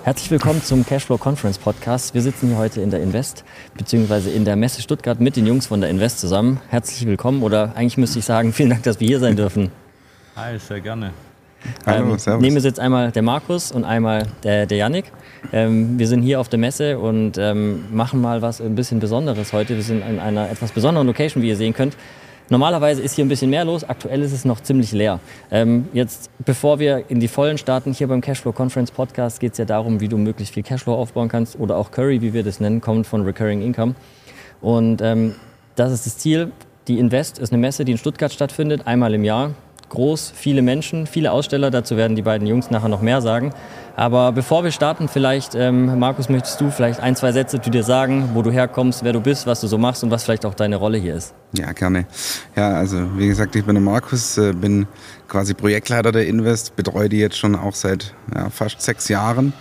Herzlich willkommen zum Cashflow Conference Podcast. Wir sitzen hier heute in der Invest, beziehungsweise in der Messe Stuttgart mit den Jungs von der Invest zusammen. Herzlich willkommen, oder eigentlich müsste ich sagen, vielen Dank, dass wir hier sein dürfen. Hi, sehr gerne. Hallo, servus. Neben mir sitzt einmal der Markus und einmal der Yannick. Wir sind hier auf der Messe und machen mal was ein bisschen Besonderes heute. Wir sind in einer etwas besonderen Location, wie ihr sehen könnt. Normalerweise ist hier ein bisschen mehr los, aktuell ist es noch ziemlich leer. Jetzt, bevor wir in die Vollen starten, hier beim Cashflow Conference Podcast geht es ja darum, wie du möglichst viel Cashflow aufbauen kannst oder auch Curry, wie wir das nennen, kommt von Recurring Income. Und das ist das Ziel. Die Invest ist eine Messe, die in Stuttgart stattfindet, einmal im Jahr. Groß, viele Menschen, viele Aussteller, dazu werden die beiden Jungs nachher noch mehr sagen. Aber bevor wir starten, vielleicht, Markus, möchtest du vielleicht ein, zwei Sätze zu dir sagen, wo du herkommst, wer du bist, was du so machst und was vielleicht auch deine Rolle hier ist? Ja, gerne. Ja, also wie gesagt, ich bin der Markus, bin quasi Projektleiter der Invest, betreue die jetzt schon auch seit fast 6 Jahren.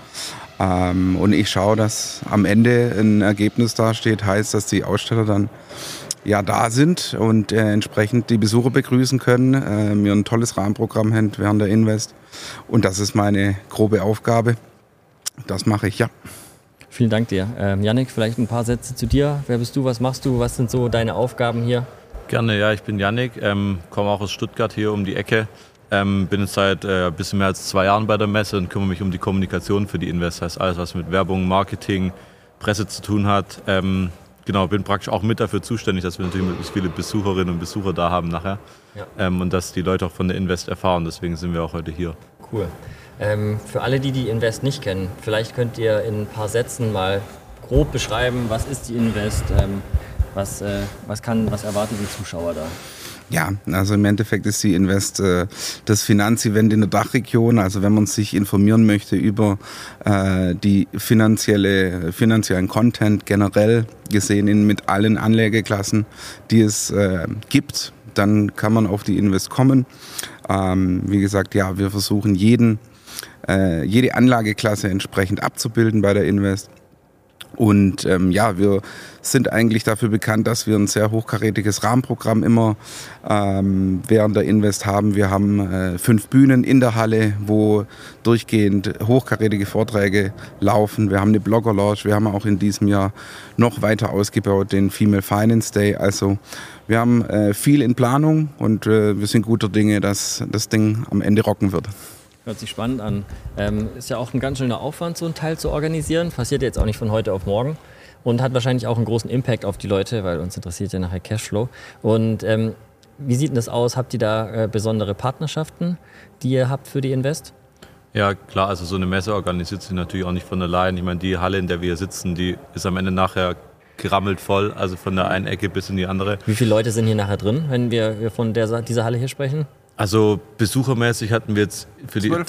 Und ich schaue, dass am Ende ein Ergebnis dasteht, heißt, dass die Aussteller dann da sind und entsprechend die Besucher begrüßen können. Wir ein tolles Rahmenprogramm haben während der Invest. Und das ist meine grobe Aufgabe. Das mache ich, ja. Vielen Dank dir. Yannick, vielleicht ein paar Sätze zu dir. Wer bist du, was machst du, was sind so deine Aufgaben hier? Gerne, ja, ich bin Yannick, komme auch aus Stuttgart hier um die Ecke. Bin jetzt seit ein bisschen mehr als 2 Jahren bei der Messe und kümmere mich um die Kommunikation für die Invest. Das heißt, alles, was mit Werbung, Marketing, Presse zu tun hat. Genau, bin praktisch auch mit dafür zuständig, dass wir natürlich möglichst viele Besucherinnen und Besucher da haben nachher. Ja. Und dass die Leute auch von der Invest erfahren. Deswegen sind wir auch heute hier. Cool. Für alle, die Invest nicht kennen, vielleicht könnt ihr in ein paar Sätzen mal grob beschreiben, was ist die Invest, was erwarten die Zuschauer da? Ja, also im Endeffekt ist die Invest das Finanzevent in der Dachregion. Also wenn man sich informieren möchte über die finanziellen Content generell gesehen mit allen Anlageklassen, die es gibt, dann kann man auf die Invest kommen. Wie gesagt, ja, wir versuchen jede Anlageklasse entsprechend abzubilden bei der Invest. Und wir sind eigentlich dafür bekannt, dass wir ein sehr hochkarätiges Rahmenprogramm immer während der Invest haben. Wir haben 5 Bühnen in der Halle, wo durchgehend hochkarätige Vorträge laufen. Wir haben eine Blogger-Lounge. Wir haben auch in diesem Jahr noch weiter ausgebaut den Female Finance Day. Also wir haben viel in Planung und wir sind guter Dinge, dass das Ding am Ende rocken wird. Hört sich spannend an. Ist ja auch ein ganz schöner Aufwand, so ein Teil zu organisieren. Passiert jetzt auch nicht von heute auf morgen und hat wahrscheinlich auch einen großen Impact auf die Leute, weil uns interessiert ja nachher Cashflow. Und wie sieht denn das aus? Habt ihr da besondere Partnerschaften, die ihr habt für die Invest? Ja, klar, also so eine Messe organisiert sich natürlich auch nicht von allein. Ich meine, die Halle, in der wir sitzen, die ist am Ende nachher gerammelt voll, also von der einen Ecke bis in die andere. Wie viele Leute sind hier nachher drin, wenn wir von dieser Halle hier sprechen? Also besuchermäßig hatten wir jetzt für die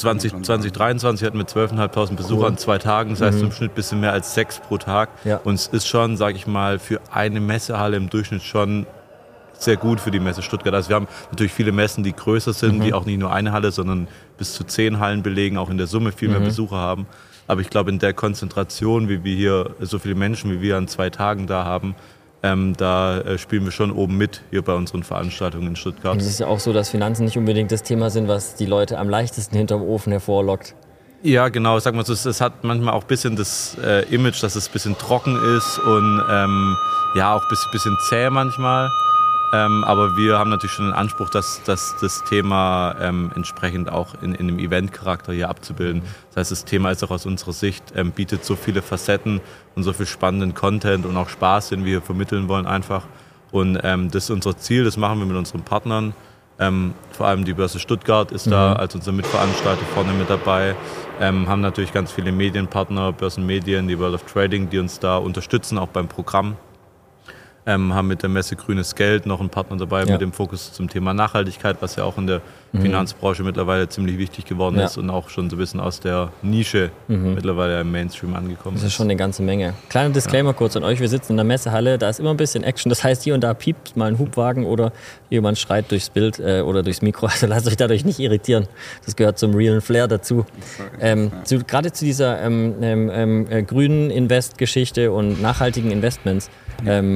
2023 hatten wir 12.500 Besucher an 2 Tagen. Das heißt im Schnitt ein bisschen mehr als 6 pro Tag. Ja. Und es ist schon, sage ich mal, für eine Messehalle im Durchschnitt schon sehr gut für die Messe Stuttgart. Also wir haben natürlich viele Messen, die größer sind, die auch nicht nur eine Halle, sondern bis zu 10 Hallen belegen, auch in der Summe viel mehr Besucher haben. Aber ich glaube, in der Konzentration, wie wir hier so viele Menschen, wie wir an 2 Tagen da haben, da spielen wir schon oben mit hier bei unseren Veranstaltungen in Stuttgart. Es ist ja auch so, dass Finanzen nicht unbedingt das Thema sind, was die Leute am leichtesten hinterm Ofen hervorlockt. Ja, genau. Sag mal so, es hat manchmal auch ein bisschen das Image, dass es ein bisschen trocken ist und auch ein bisschen zäh manchmal. Aber wir haben natürlich schon den Anspruch, dass das Thema entsprechend auch in einem Event-Charakter hier abzubilden. Das heißt, das Thema ist auch aus unserer Sicht, bietet so viele Facetten und so viel spannenden Content und auch Spaß, den wir hier vermitteln wollen einfach. Und das ist unser Ziel, das machen wir mit unseren Partnern. Vor allem die Börse Stuttgart ist da als unser Mitveranstalter vorne mit dabei. Haben natürlich ganz viele Medienpartner, Börsenmedien, die World of Trading, die uns da unterstützen, auch beim Programm. Haben mit der Messe Grünes Geld noch einen Partner dabei mit dem Fokus zum Thema Nachhaltigkeit, was ja auch in der Finanzbranche mittlerweile ziemlich wichtig geworden ist und auch schon so ein bisschen aus der Nische mittlerweile im Mainstream angekommen ist. Das ist schon eine ganze Menge. Kleiner Disclaimer kurz an euch, wir sitzen in der Messehalle, da ist immer ein bisschen Action, das heißt hier und da piept mal ein Hubwagen oder jemand schreit durchs Bild oder durchs Mikro, also lasst euch dadurch nicht irritieren, das gehört zum realen Flair dazu. Gerade zu dieser grünen Invest-Geschichte und nachhaltigen Investments,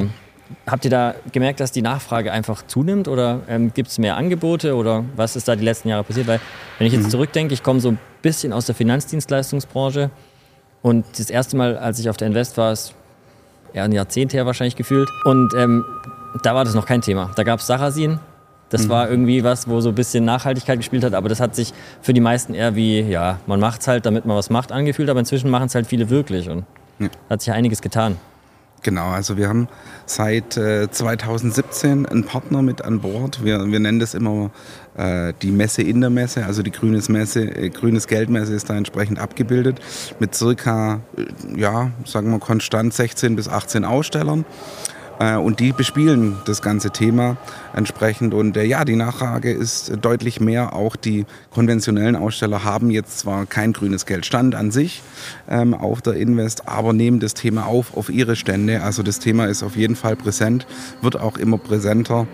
Habt ihr da gemerkt, dass die Nachfrage einfach zunimmt oder gibt es mehr Angebote oder was ist da die letzten Jahre passiert? Weil wenn ich jetzt zurückdenke, ich komme so ein bisschen aus der Finanzdienstleistungsbranche und das erste Mal, als ich auf der Invest war, ist eher ein Jahrzehnt her wahrscheinlich gefühlt und da war das noch kein Thema. Da gab es Sarrazin, das war irgendwie was, wo so ein bisschen Nachhaltigkeit gespielt hat, aber das hat sich für die meisten eher wie, ja, man macht es halt, damit man was macht, angefühlt, aber inzwischen machen es halt viele wirklich und hat sich ja einiges getan. Genau, also wir haben seit 2017 einen Partner mit an Bord. Wir nennen das immer die Messe in der Messe, also die Grünes Geldmesse ist da entsprechend abgebildet mit circa, sagen wir konstant 16 bis 18 Ausstellern. Und die bespielen das ganze Thema entsprechend. Und die Nachfrage ist deutlich mehr. Auch die konventionellen Aussteller haben jetzt zwar kein grünes Geldstand an sich auf der Invest, aber nehmen das Thema auf ihre Stände. Also das Thema ist auf jeden Fall präsent, wird auch immer präsenter.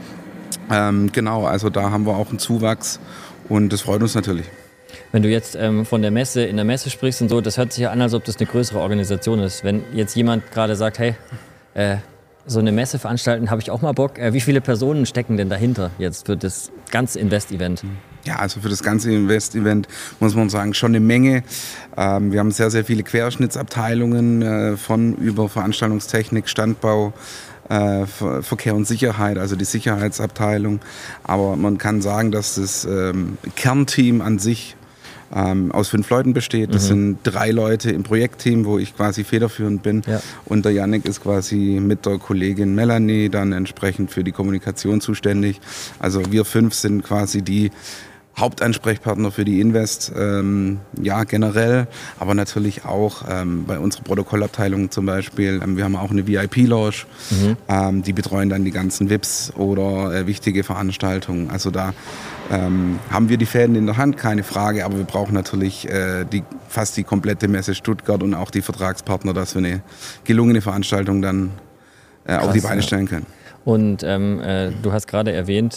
Also da haben wir auch einen Zuwachs und das freut uns natürlich. Wenn du jetzt von der Messe in der Messe sprichst und so, das hört sich ja an, als ob das eine größere Organisation ist. Wenn jetzt jemand gerade sagt, hey, so eine Messe veranstalten, habe ich auch mal Bock. Wie viele Personen stecken denn dahinter jetzt für das ganze Invest-Event? Ja, also für das ganze Invest-Event muss man sagen, schon eine Menge. Wir haben sehr, sehr viele Querschnittsabteilungen von über Veranstaltungstechnik, Standbau, Verkehr und Sicherheit, also die Sicherheitsabteilung. Aber man kann sagen, dass das Kernteam an sich aus 5 Leuten besteht. Das sind 3 Leute im Projektteam, wo ich quasi federführend bin. Ja. Und der Yannick ist quasi mit der Kollegin Melanie dann entsprechend für die Kommunikation zuständig. Also wir 5 sind quasi die Hauptansprechpartner für die Invest, generell, aber natürlich auch bei unserer Protokollabteilung zum Beispiel. Wir haben auch eine VIP-Lounge, die betreuen dann die ganzen VIPs oder wichtige Veranstaltungen. Also da haben wir die Fäden in der Hand, keine Frage, aber wir brauchen natürlich fast die komplette Messe Stuttgart und auch die Vertragspartner, dass wir eine gelungene Veranstaltung dann auf die Beine stellen können. Und du hast gerade erwähnt,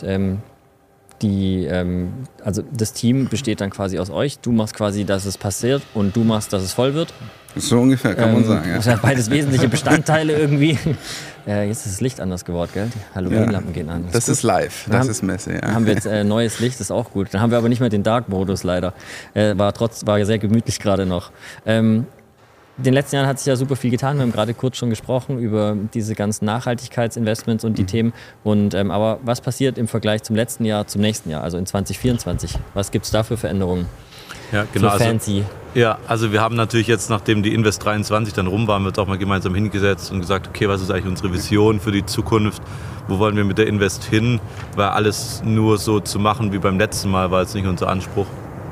also das Team besteht dann quasi aus euch. Du machst quasi, dass es passiert und du machst, dass es voll wird. So ungefähr, kann man sagen. Ja. Das sind beides wesentliche Bestandteile irgendwie. Jetzt ist das Licht anders geworden, gell? Die Halogen-Lampen gehen an. Das ist live, das ist Messe. Ja. Dann haben wir jetzt neues Licht, das ist auch gut. Dann haben wir aber nicht mehr den Dark-Modus leider. War sehr gemütlich gerade noch. In den letzten Jahren hat sich ja super viel getan. Wir haben gerade kurz schon gesprochen über diese ganzen Nachhaltigkeitsinvestments und die Themen. Aber was passiert im Vergleich zum letzten Jahr, zum nächsten Jahr, also in 2024? Was gibt es da für Veränderungen? Ja, genau. So fancy. Also wir haben natürlich jetzt, nachdem die Invest 23 dann rum war, haben wir uns auch mal gemeinsam hingesetzt und gesagt, okay, was ist eigentlich unsere Vision für die Zukunft? Wo wollen wir mit der Invest hin? Weil alles nur so zu machen wie beim letzten Mal war jetzt nicht unser Anspruch.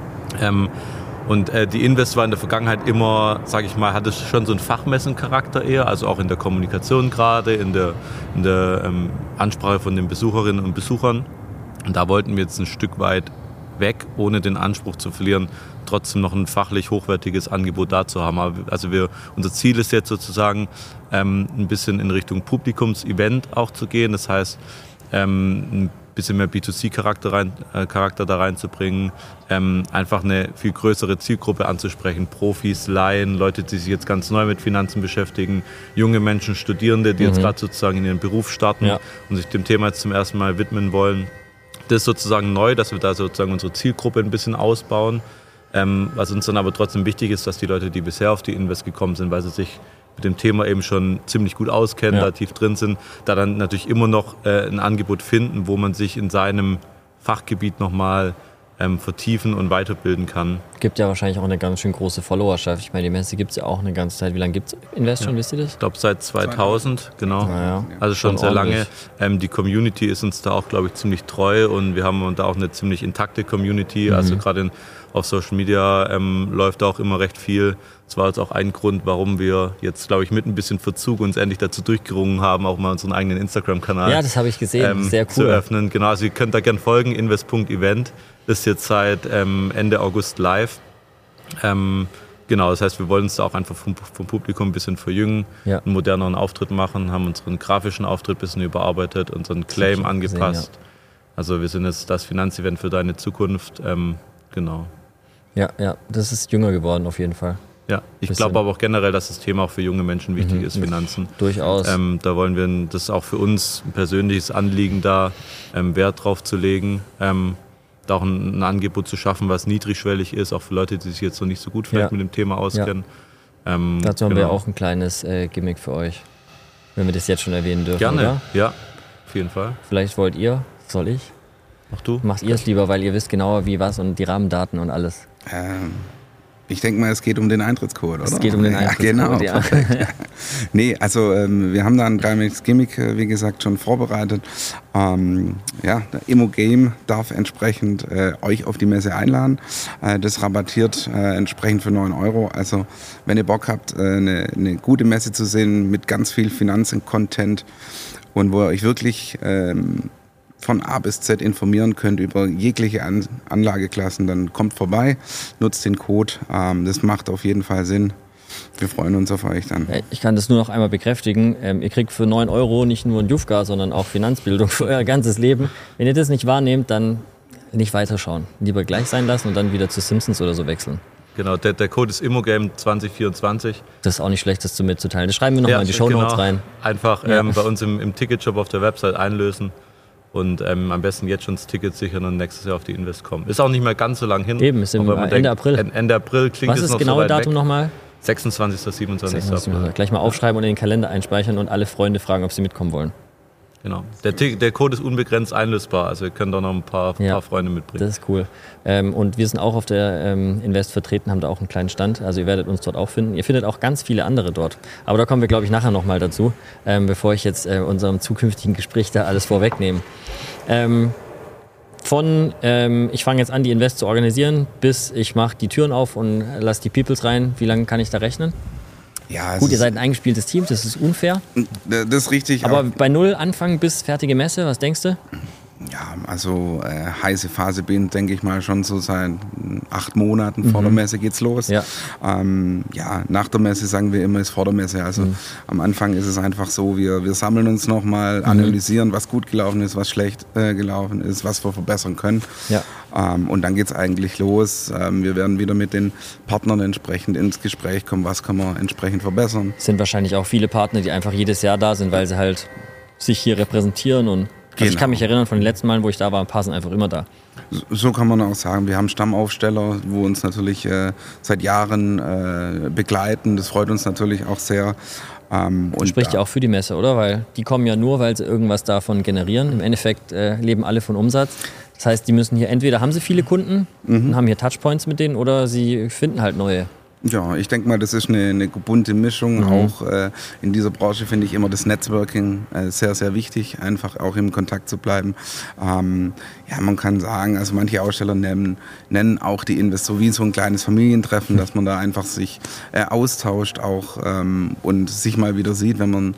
Und die Invest war in der Vergangenheit immer, sage ich mal, hatte schon so einen Fachmessencharakter eher, also auch in der Kommunikation gerade, in der Ansprache von den Besucherinnen und Besuchern. Und da wollten wir jetzt ein Stück weit weg, ohne den Anspruch zu verlieren, trotzdem noch ein fachlich hochwertiges Angebot da zu haben. Also unser Ziel ist jetzt sozusagen ein bisschen in Richtung Publikums-Event auch zu gehen. Das heißt, ein bisschen mehr B2C-Charakter da reinzubringen, einfach eine viel größere Zielgruppe anzusprechen, Profis, Laien, Leute, die sich jetzt ganz neu mit Finanzen beschäftigen, junge Menschen, Studierende, die jetzt gerade sozusagen in ihren Beruf starten und sich dem Thema jetzt zum ersten Mal widmen wollen. Das ist sozusagen neu, dass wir da sozusagen unsere Zielgruppe ein bisschen ausbauen, was uns dann aber trotzdem wichtig ist, dass die Leute, die bisher auf die Invest gekommen sind, weil sie sich mit dem Thema eben schon ziemlich gut auskennen, da tief drin sind, da dann natürlich immer noch ein Angebot finden, wo man sich in seinem Fachgebiet nochmal vertiefen und weiterbilden kann. Gibt ja wahrscheinlich auch eine ganz schön große Followerschaft. Ich meine, die Messe gibt es ja auch eine ganze Zeit. Wie lange gibt es Invest schon, wisst ihr das? Ich glaube seit 2000, genau. Also schon sehr lange. Die Community ist uns da auch, glaube ich, ziemlich treu und wir haben da auch eine ziemlich intakte Community. Also gerade auf Social Media läuft da auch immer recht viel. Das war jetzt auch ein Grund, warum wir jetzt, glaube ich, mit ein bisschen Verzug uns endlich dazu durchgerungen haben, auch mal unseren eigenen Instagram-Kanal das habe ich gesehen. Sehr cool. Zu öffnen. Genau, also ihr könnt da gerne folgen, invest.event. Ist jetzt seit Ende August live. Genau, das heißt, wir wollen uns da auch einfach vom Publikum ein bisschen verjüngen, einen moderneren Auftritt machen, haben unseren grafischen Auftritt ein bisschen überarbeitet, unseren Claim angepasst. Gesehen, Also wir sind jetzt das Finanzevent für deine Zukunft. Genau. Ja, das ist jünger geworden auf jeden Fall. Ja, ich glaube aber auch generell, dass das Thema auch für junge Menschen wichtig ist, Finanzen. Durchaus. Da wollen wir, das ist auch für uns ein persönliches Anliegen, da Wert drauf zu legen, da auch ein Angebot zu schaffen, was niedrigschwellig ist, auch für Leute, die sich jetzt noch nicht so gut vielleicht mit dem Thema auskennen. Ja. Dazu haben wir auch ein kleines Gimmick für euch, wenn wir das jetzt schon erwähnen dürfen. Gerne, oder? Ja, auf jeden Fall. Vielleicht wollt ihr, soll ich? Mach du. Macht ihr es lieber, weil ihr wisst genauer wie was und die Rahmendaten und alles. Ich denke mal, es geht um den Eintrittscode, oder? Es geht um den Eintrittscode, genau, ja. Perfekt. Nee, also wir haben da ein kleines Gimmick, wie gesagt, schon vorbereitet. Der Immo-Game darf entsprechend euch auf die Messe einladen. Das rabattiert entsprechend für 9 €. Also wenn ihr Bock habt, eine gute Messe zu sehen mit ganz viel Finanzen-Content und wo ihr euch wirklich von A bis Z informieren könnt über jegliche Anlageklassen, dann kommt vorbei, nutzt den Code. Das macht auf jeden Fall Sinn. Wir freuen uns auf euch dann. Ich kann das nur noch einmal bekräftigen. Ihr kriegt für 9 € nicht nur ein Jufka, sondern auch Finanzbildung für euer ganzes Leben. Wenn ihr das nicht wahrnehmt, dann nicht weiterschauen. Lieber gleich sein lassen und dann wieder zu Simpsons oder so wechseln. Genau, der Code ist Immogame 2024. Das ist auch nicht schlecht, das mitzuteilen. Das schreiben wir nochmal in die Shownotes rein. Einfach bei uns im Ticketshop auf der Website einlösen. Und am besten jetzt schon das Ticket sichern und nächstes Jahr auf die Invest kommen. Ist auch nicht mehr ganz so lang hin. Eben, ist Ende April. Ende April klingt es noch so weit weg. Was ist das genaue Datum nochmal? 26. 27. April. Gleich mal aufschreiben und in den Kalender einspeichern und alle Freunde fragen, ob sie mitkommen wollen. Genau. Der Code ist unbegrenzt einlösbar, also ihr könnt auch noch ein paar Freunde mitbringen. Das ist cool. Und wir sind auch auf der Invest vertreten, haben da auch einen kleinen Stand. Also ihr werdet uns dort auch finden. Ihr findet auch ganz viele andere dort. Aber da kommen wir, glaube ich, nachher nochmal dazu, bevor ich jetzt unserem zukünftigen Gespräch da alles vorwegnehme. Ich fange jetzt an, die Invest zu organisieren, bis ich mache die Türen auf und lasse die Peoples rein. Wie lange kann ich da rechnen? Ja, gut, ihr seid ein eingespieltes Team, das ist unfair. Das ist richtig. Aber bei Null anfangen bis fertige Messe, was denkst du? Ja, also heiße Phase bin, denke ich mal, schon so seit 8 Monaten vor der Messe geht's los. Ja. Nach der Messe sagen wir immer, ist vor der Messe. Also am Anfang ist es einfach so, wir sammeln uns nochmal, analysieren, was gut gelaufen ist, was schlecht gelaufen ist, was wir verbessern können. Ja. Und dann geht's eigentlich los. Wir werden wieder mit den Partnern entsprechend ins Gespräch kommen, was kann man entsprechend verbessern. Es sind wahrscheinlich auch viele Partner, die einfach jedes Jahr da sind, weil sie halt sich hier repräsentieren und also ich kann mich erinnern von den letzten Malen, wo ich da war, ein paar sind einfach immer da. So kann man auch sagen. Wir haben Stammaufsteller, wo uns natürlich seit Jahren begleiten. Das freut uns natürlich auch sehr. Und spricht ja auch für die Messe, oder? Weil die kommen ja nur, weil sie irgendwas davon generieren. Im Endeffekt leben alle von Umsatz. Das heißt, die müssen hier, entweder haben sie viele Kunden und haben hier Touchpoints mit denen oder sie finden halt neue. Ja, ich denke mal, das ist eine bunte Mischung. Auch in dieser Branche finde ich immer das Networking sehr, sehr wichtig, einfach auch im Kontakt zu bleiben. Man kann sagen, also manche Aussteller nennen auch die Invest so wie so ein kleines Familientreffen, dass man da einfach sich austauscht auch und sich mal wieder sieht, wenn man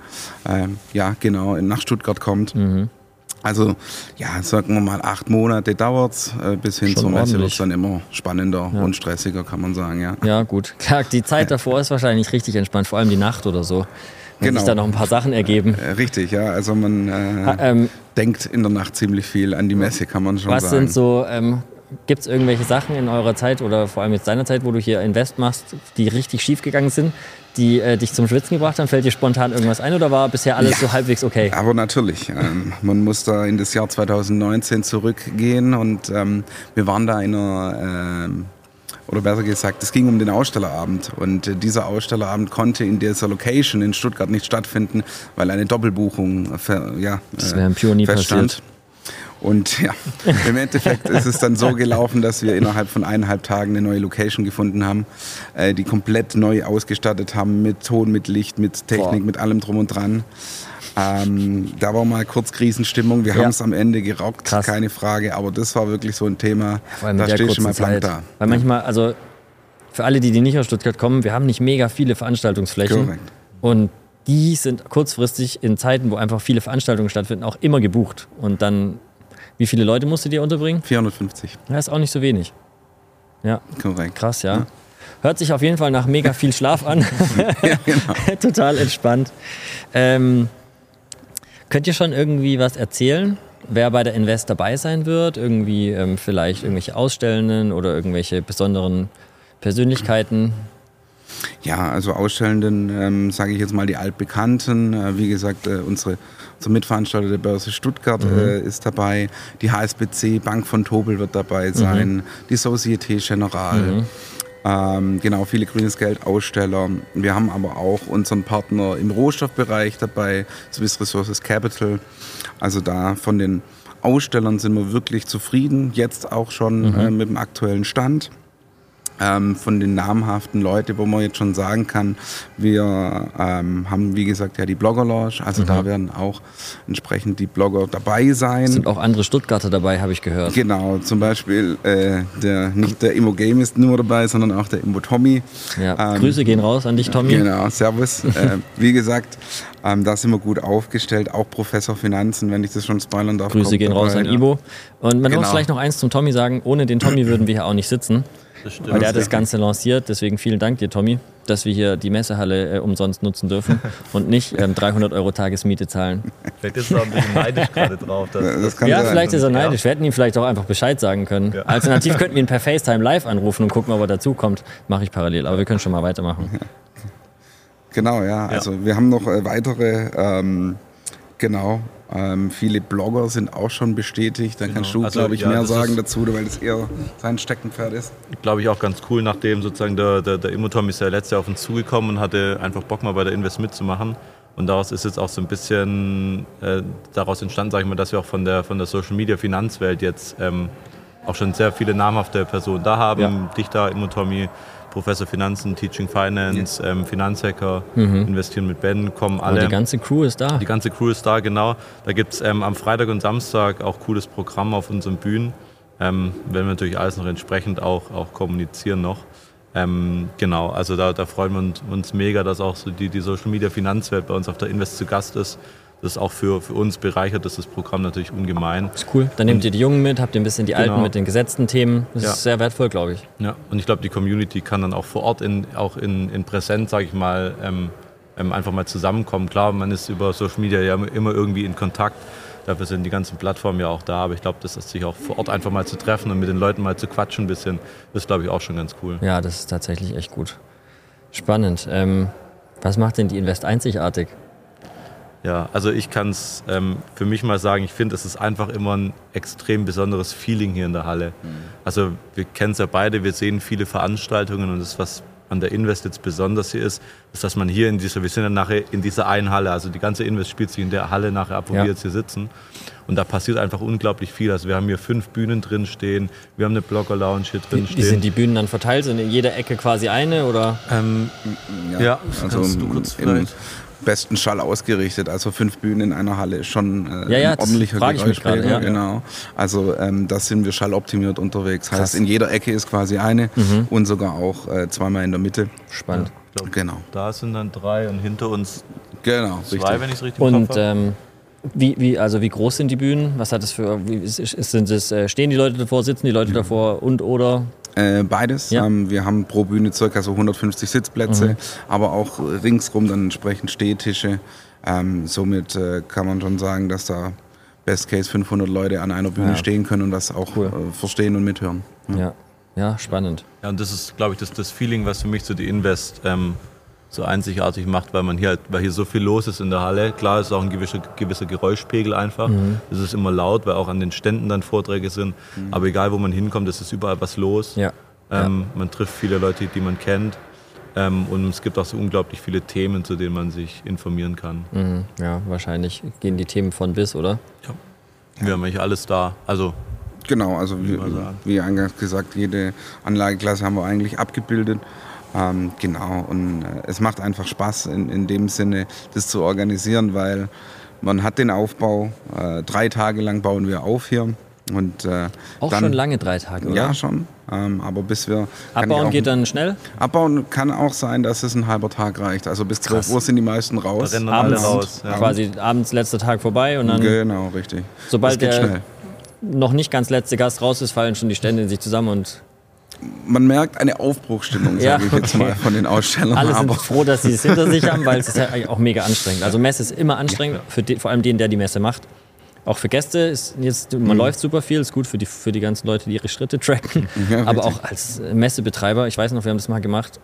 nach Stuttgart kommt. Also, sagen wir mal, 8 Monate dauert's, bis hin zur Messe wird es dann immer spannender und stressiger, kann man sagen, ja. Ja, gut. Klar, die Zeit davor ist wahrscheinlich richtig entspannt, vor allem die Nacht oder so. Wenn sich da noch ein paar Sachen ergeben. Richtig, ja. Also man denkt in der Nacht ziemlich viel an die Messe, kann man schon sagen. Was sind so, gibt es irgendwelche Sachen in eurer Zeit oder vor allem jetzt deiner Zeit, wo du hier Invest machst, die richtig schief gegangen sind, die dich zum Schwitzen gebracht haben? Fällt dir spontan irgendwas ein oder war bisher alles so halbwegs okay? Aber natürlich. Man muss da in das Jahr 2019 zurückgehen und wir waren da in einer, oder besser gesagt, es ging um den Ausstellerabend und dieser Ausstellerabend konnte in dieser Location in Stuttgart nicht stattfinden, weil eine Doppelbuchung das wäre im Pure nie passiert. Und ja, im Endeffekt ist es dann so gelaufen, dass wir innerhalb von 1,5 Tagen eine neue Location gefunden haben, die komplett neu ausgestattet haben mit Ton, mit Licht, mit Technik, mit allem drum und dran. Da war mal kurz Krisenstimmung. Wir haben es am Ende gerockt, keine Frage. Aber das war wirklich so ein Thema, da stehe ich schon mal blank da. Weil manchmal, also für alle, die nicht aus Stuttgart kommen, wir haben nicht mega viele Veranstaltungsflächen. Korrekt. Und die sind kurzfristig in Zeiten, wo einfach viele Veranstaltungen stattfinden, auch immer gebucht. Und dann, wie viele Leute musstet ihr unterbringen? 450. Ja, ist auch nicht so wenig. Ja, korrekt. Krass, ja. Hört sich auf jeden Fall nach mega viel Schlaf an. Ja, genau. Total entspannt. Könnt ihr schon irgendwie was erzählen, wer bei der Invest dabei sein wird? Irgendwie vielleicht irgendwelche Ausstellenden oder irgendwelche besonderen Persönlichkeiten? Ja, also Ausstellenden, sage ich jetzt mal die Altbekannten. Wie gesagt, unser Mitveranstalter der Börse Stuttgart ist dabei. Die HSBC, Bank von Tobel wird dabei sein. Die Société Générale. Genau, viele grünes Geld-Aussteller. Wir haben aber auch unseren Partner im Rohstoffbereich dabei, Swiss Resources Capital. Also da von den Ausstellern sind wir wirklich zufrieden, jetzt auch schon mit dem aktuellen Stand. Von den namhaften Leuten, wo man jetzt schon sagen kann, wir haben, wie gesagt, ja die Blogger-Lounge, also da werden auch entsprechend die Blogger dabei sein. Es sind auch andere Stuttgarter dabei, habe ich gehört. Genau, zum Beispiel nicht der Immo-Game ist nur dabei, sondern auch der Immo-Tommy. Ja, Grüße gehen raus an dich, Tommy. Genau, servus. Wie gesagt, da sind wir gut aufgestellt, auch Professor Finanzen, wenn ich das schon spoilern darf. Grüße gehen raus an Ibo. Und man muss vielleicht noch eins zum Tommy sagen, ohne den Tommy würden wir hier auch nicht sitzen. Weil der hat das Ganze lanciert, deswegen vielen Dank dir, Tommy, dass wir hier die Messehalle umsonst nutzen dürfen und nicht 300 € Tagesmiete zahlen. Vielleicht ist er auch ein bisschen neidisch gerade drauf. Vielleicht ist er neidisch. Wir hätten ihm vielleicht auch einfach Bescheid sagen können. Ja. Alternativ könnten wir ihn per FaceTime live anrufen und gucken, ob er dazu kommt. Mache ich parallel, aber wir können schon mal weitermachen. Ja. Genau, ja. Also wir haben noch weitere, viele Blogger sind auch schon bestätigt. Dann kannst du, glaube ich, mehr sagen dazu, weil das eher sein Steckenpferd ist. Glaube ich auch ganz cool, nachdem sozusagen der Immo-Tom ist ja letztes Jahr auf uns zugekommen und hatte einfach Bock mal bei der Invest mitzumachen. Und daraus ist jetzt auch so ein bisschen daraus entstanden, sage ich mal, dass wir auch von der Social-Media-Finanzwelt jetzt auch schon sehr viele namhafte Personen da haben. Ja. Dich da, Immo-Tommy, Professor Finanzen, Teaching Finance, Finanzhacker, Investieren mit Ben, kommen alle. Und die ganze Crew ist da. Die ganze Crew ist da, genau. Da gibt es am Freitag und Samstag auch cooles Programm auf unseren Bühnen. Werden wir natürlich alles noch entsprechend auch kommunizieren noch. Genau, also da freuen wir uns mega, dass auch so die Social Media Finanzwelt bei uns auf der Invest zu Gast ist. Das ist auch für uns bereichert, das Programm natürlich ungemein. Das ist cool. Dann nehmt ihr die Jungen mit, habt ihr ein bisschen die Alten mit den gesetzten Themen. Das ist sehr wertvoll, glaube ich. Ja, und ich glaube, die Community kann dann auch vor Ort in Präsenz, sage ich mal, einfach mal zusammenkommen. Klar, man ist über Social Media ja immer irgendwie in Kontakt. Dafür sind die ganzen Plattformen ja auch da. Aber ich glaube, das ist sich auch vor Ort einfach mal zu treffen und mit den Leuten mal zu quatschen ein bisschen, das ist, glaube ich, auch schon ganz cool. Ja, das ist tatsächlich echt gut. Spannend. Was macht denn die Invest einzigartig? Ja, also ich kann es für mich mal sagen, ich finde, es ist einfach immer ein extrem besonderes Feeling hier in der Halle. Also wir kennen es ja beide, wir sehen viele Veranstaltungen und das, was an der Invest jetzt besonders hier ist, dass man hier wir sind ja nachher in dieser einen Halle, also die ganze Invest spielt sich in der Halle nachher ab, wo wir jetzt hier sitzen. Und da passiert einfach unglaublich viel. Also wir haben hier 5 Bühnen drin stehen, wir haben eine Blogger-Lounge hier drin stehen. Sind die Bühnen dann verteilt? Sind in jeder Ecke quasi eine? Oder? Also kannst du kurz vielleicht... besten Schall ausgerichtet. Also 5 Bühnen in einer Halle ist schon ein ordentlicher Geräuschpegel. Genau. Also da sind wir schalloptimiert unterwegs. Heißt, in jeder Ecke ist quasi eine und sogar auch 2-mal in der Mitte. Spannend. Ja, glaub, da sind dann 3 und hinter uns 2, richtig. Wenn ich es richtig im Kopf habe. Wie groß sind die Bühnen? Was hat das für? Stehen die Leute davor, sitzen die Leute davor oder? Beides. Ja. Wir haben pro Bühne ca. so 150 Sitzplätze, aber auch ringsrum dann entsprechend Stehtische. Somit kann man schon sagen, dass da Best Case 500 Leute an einer Bühne stehen können und das auch verstehen und mithören. Ja, spannend. Ja, und das ist, glaube ich, das Feeling, was für mich so die Invest so einzigartig macht, weil hier so viel los ist in der Halle. Klar, es ist auch ein gewisser Geräuschpegel einfach. Es ist immer laut, weil auch an den Ständen dann Vorträge sind. Aber egal, wo man hinkommt, es ist überall was los. Ja. Man trifft viele Leute, die man kennt. Und es gibt auch so unglaublich viele Themen, zu denen man sich informieren kann. Ja, wahrscheinlich gehen die Themen von bis, oder? Ja. Wir haben eigentlich alles da. Also genau, also wie eingangs gesagt, jede Anlageklasse haben wir eigentlich abgebildet. Genau, und es macht einfach Spaß in dem Sinne, das zu organisieren, weil man hat den Aufbau, 3 Tage lang bauen wir auf hier. Und, auch dann, schon lange 3 Tage, oder? Ja, schon, aber bis wir... Abbauen geht dann schnell? Abbauen kann auch sein, dass es ein halber Tag reicht, also bis 12 Uhr sind die meisten raus. Da rennen alle raus. Ja. Quasi abends letzter Tag vorbei und dann... Genau, richtig. Sobald der noch nicht ganz letzte Gast raus ist, fallen schon die Stände in sich zusammen und... Man merkt eine Aufbruchsstimmung, sage ich jetzt mal, von den Ausstellern. Alle sind froh, dass sie es hinter sich haben, weil es ist ja eigentlich auch mega anstrengend. Also Messe ist immer anstrengend, vor allem den, der die Messe macht. Auch für Gäste ist jetzt, man läuft super viel, ist gut für die ganzen Leute, die ihre Schritte tracken. Ja, aber auch als Messebetreiber, ich weiß noch, wir haben das mal gemacht,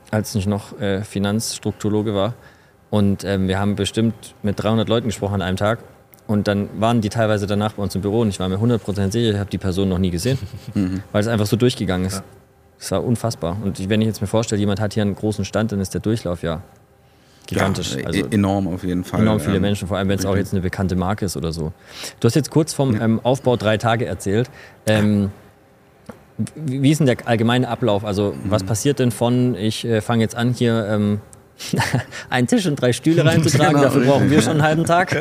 als ich noch Finanzstrukturologe war. Und wir haben bestimmt mit 300 Leuten gesprochen an einem Tag. Und dann waren die teilweise danach bei uns im Büro und ich war mir 100% sicher, ich habe die Person noch nie gesehen, weil es einfach so durchgegangen ist. Das war unfassbar. Und wenn ich jetzt mir vorstelle, jemand hat hier einen großen Stand, dann ist der Durchlauf gigantisch. Ja, also enorm auf jeden Fall. Enorm viele Menschen, vor allem wenn es auch jetzt eine bekannte Marke ist oder so. Du hast jetzt kurz vom Aufbau 3 Tage erzählt. Wie ist denn der allgemeine Ablauf? Also was passiert denn ich fange jetzt an hier einen Tisch und 3 Stühle reinzutragen, genau, dafür brauchen wir schon einen halben Tag.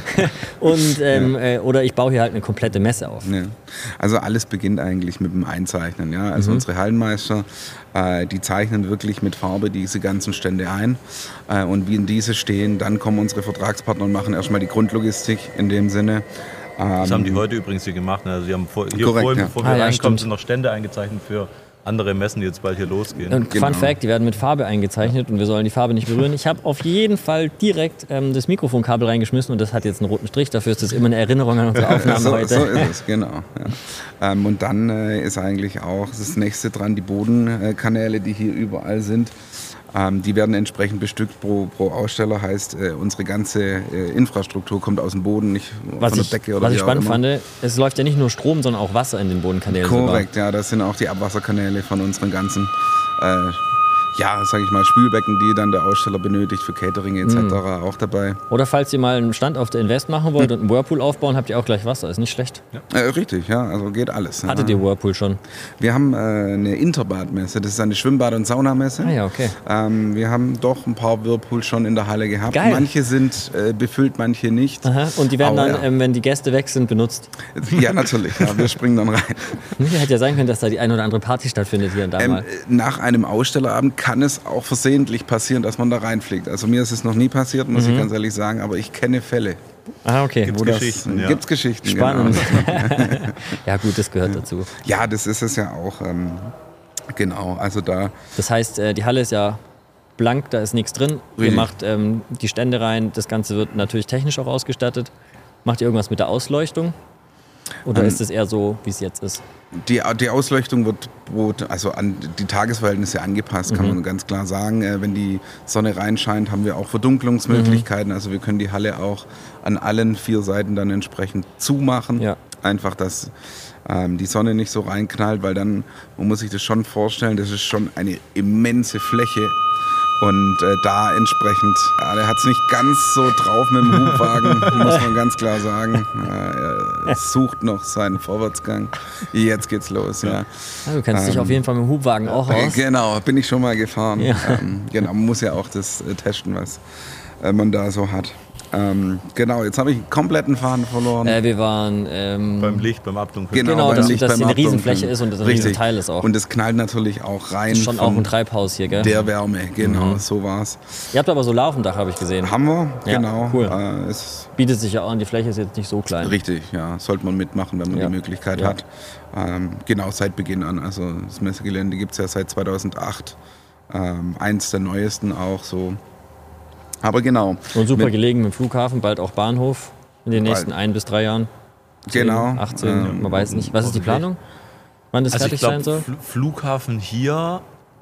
Und, oder ich baue hier halt eine komplette Messe auf. Ja. Also alles beginnt eigentlich mit dem Einzeichnen. Ja? Also unsere Hallenmeister, die zeichnen wirklich mit Farbe diese ganzen Stände ein. Und wie in diese stehen, dann kommen unsere Vertragspartner und machen erstmal die Grundlogistik in dem Sinne. Das haben die heute übrigens hier gemacht. Also die haben vorhin, bevor wir reinkommen, sind noch Stände eingezeichnet für andere Messen, die jetzt bald hier losgehen. Und Fun Fact, die werden mit Farbe eingezeichnet und wir sollen die Farbe nicht berühren. Ich habe auf jeden Fall direkt das Mikrofonkabel reingeschmissen und das hat jetzt einen roten Strich. Dafür ist das immer eine Erinnerung an unsere Aufnahmen heute. So ist es, genau. Ja. Und dann ist eigentlich auch das nächste dran, die Bodenkanäle, die hier überall sind. Die werden entsprechend bestückt pro Aussteller, heißt unsere ganze Infrastruktur kommt aus dem Boden, nicht von der Decke oder was ich spannend fand, es läuft ja nicht nur Strom, sondern auch Wasser in den Bodenkanälen. Korrekt, ja, das sind auch die Abwasserkanäle von unseren ganzen, sage ich mal, Spülbecken, die dann der Aussteller benötigt für Catering etc. auch dabei. Oder falls ihr mal einen Stand auf der Invest machen wollt und einen Whirlpool aufbauen, habt ihr auch gleich Wasser, ist nicht schlecht. Ja. Richtig, ja, also geht alles. Hattet ihr Whirlpool schon? Wir haben eine Interbadmesse, das ist eine Schwimmbad- und Saunamesse. Ah ja, okay. Wir haben doch ein paar Whirlpools schon in der Halle gehabt. Geil. Manche sind befüllt, manche nicht. Aha. Und die werden dann, wenn die Gäste weg sind, benutzt? Ja, natürlich, ja, wir springen dann rein. Hätte ja sein können, dass da die eine oder andere Party stattfindet hier und da mal. Nach einem Ausstellerabend kann es auch versehentlich passieren, dass man da reinfliegt. Also mir ist es noch nie passiert, muss ich ganz ehrlich sagen, aber ich kenne Fälle. Ah, okay. Gibt's Geschichten, ja. Gibt's Geschichten, spannend. Genau. Ja gut, das gehört dazu. Ja, das ist es ja auch. Genau, also da... Das heißt, die Halle ist ja blank, da ist nichts drin. Richtig. Ihr macht die Stände rein, das Ganze wird natürlich technisch auch ausgestattet. Macht ihr irgendwas mit der Ausleuchtung? Oder ist es eher so, wie es jetzt ist? Die Ausleuchtung wird an die Tagesverhältnisse angepasst, kann man ganz klar sagen. Wenn die Sonne reinscheint, haben wir auch Verdunklungsmöglichkeiten. Also wir können die Halle auch an allen 4 Seiten dann entsprechend zumachen. Ja. Einfach, dass die Sonne nicht so reinknallt, weil dann, man muss sich das schon vorstellen, das ist schon eine immense Fläche. Und da entsprechend, der hat es nicht ganz so drauf mit dem Hubwagen, muss man ganz klar sagen. Er sucht noch seinen Vorwärtsgang. Jetzt geht's los, ja. Du kennst dich auf jeden Fall mit dem Hubwagen auch aus. Genau, bin ich schon mal gefahren. Ja. Genau, man muss ja auch das testen, was man da so hat. Genau, jetzt habe ich einen kompletten Faden verloren. Wir waren beim Licht, beim Abdunkeln. Genau, dass hier eine Riesenfläche ist und das ein Riesenteil ist auch. Und es knallt natürlich auch rein. Das ist schon auch ein Treibhaus hier, gell? Der Wärme, genau, so war's. Ihr habt aber Solar auf dem Dach, habe ich gesehen. Haben wir, ja, genau. Cool. Bietet sich ja an, die Fläche ist jetzt nicht so klein. Richtig, ja, sollte man mitmachen, wenn man die Möglichkeit hat. Genau, seit Beginn an. Also das Messegelände gibt es ja seit 2008. Eins der neuesten auch so. Aber genau. Und super gelegen mit dem Flughafen, bald auch Bahnhof in den nächsten 1 bis 3 Jahren. 10, genau. 18, man weiß nicht. Was ist die Planung? Wann das fertig sein soll? Flughafen hier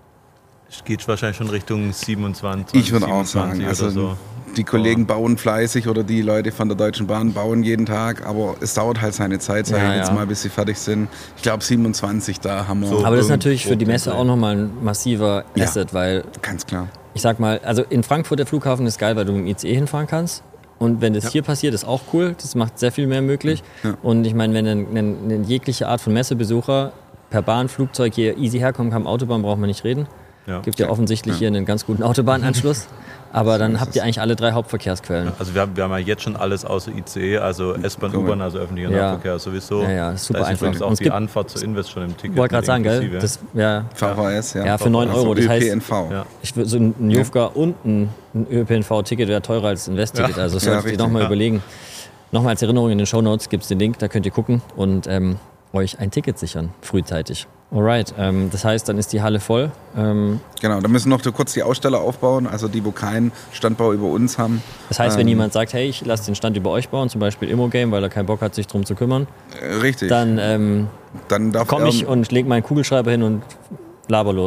geht wahrscheinlich schon Richtung 27. Ich würde auch sagen, also so. Die Kollegen bauen fleißig oder die Leute von der Deutschen Bahn bauen jeden Tag, aber es dauert halt seine Zeit, sage ich jetzt mal, bis sie fertig sind. Ich glaube 27, da haben wir... So, aber das ist natürlich für die Messe auch nochmal ein massiver Asset, weil... Ganz klar. Ich sag mal, also in Frankfurt der Flughafen ist geil, weil du mit dem ICE hinfahren kannst. Und wenn das hier passiert, ist auch cool. Das macht sehr viel mehr möglich. Ja. Und ich meine, wenn eine jegliche Art von Messebesucher per Bahn, Flugzeug hier easy herkommen kann, Autobahn braucht man nicht reden. Gibt ja offensichtlich hier einen ganz guten Autobahnanschluss. Aber dann habt ihr eigentlich alle 3 Hauptverkehrsquellen. Ja, also wir haben ja jetzt schon alles außer ICE, also S-Bahn, U-Bahn, also öffentlicher Nahverkehr sowieso. Ja, super einfach. Da ist auch die Anfahrt zur Invest schon im Ticket. Ich wollte gerade sagen, gell? Das, VVS, ja, für 9 Euro. Das heißt, ÖPNV. So ein Jufka und ein ÖPNV-Ticket wäre teurer als ein Invest-Ticket. Also das solltet ihr nochmal überlegen. Nochmal als Erinnerung, in den Shownotes gibt es den Link, da könnt ihr gucken und euch ein Ticket sichern, frühzeitig. Alright, das heißt, dann ist die Halle voll. Genau, da müssen noch kurz die Aussteller aufbauen, also die, wo keinen Standbau über uns haben. Das heißt, wenn jemand sagt, hey, ich lasse den Stand über euch bauen, zum Beispiel Immogame, weil er keinen Bock hat, sich drum zu kümmern. Richtig. Dann komme ich und lege meinen Kugelschreiber hin und laber los.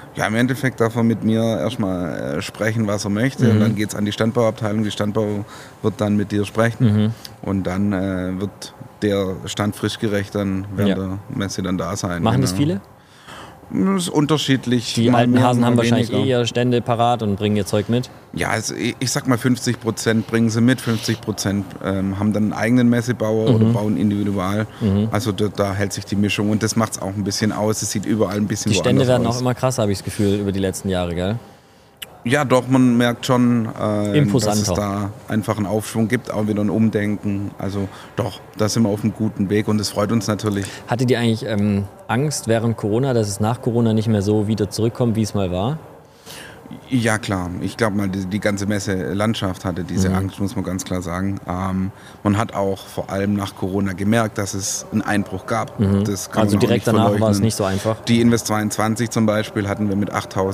Ja, im Endeffekt darf er mit mir erstmal sprechen, was er möchte. Und dann geht es an die Standbauabteilung. Die Standbau wird dann mit dir sprechen. Und dann wird der Stand frischgerecht dann während der Messe dann da sein. Machen das viele? Das ist unterschiedlich. Die alten Hasen haben wahrscheinlich ihre Stände parat und bringen ihr Zeug mit? Ja, also ich sag mal 50% bringen sie mit, 50% haben dann einen eigenen Messebauer oder bauen individual. Also da hält sich die Mischung und das macht es auch ein bisschen aus. Es sieht überall ein bisschen woanders aus. Die Stände werden auch immer krasser, habe ich das Gefühl, über die letzten Jahre, gell? Ja, doch, man merkt schon, dass es da einfach einen Aufschwung gibt, auch wieder ein Umdenken. Also doch, da sind wir auf einem guten Weg und es freut uns natürlich. Hattet ihr eigentlich Angst während Corona, dass es nach Corona nicht mehr so wieder zurückkommt, wie es mal war? Ja, klar. Ich glaube mal, die ganze Messelandschaft hatte diese Angst, muss man ganz klar sagen. Man hat auch vor allem nach Corona gemerkt, dass es einen Einbruch gab. Das kann also direkt danach war es nicht so einfach? Die Invest 22 zum Beispiel hatten wir mit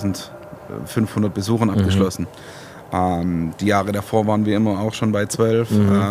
8.500 Besuchern abgeschlossen. Die Jahre davor waren wir immer auch schon bei 12.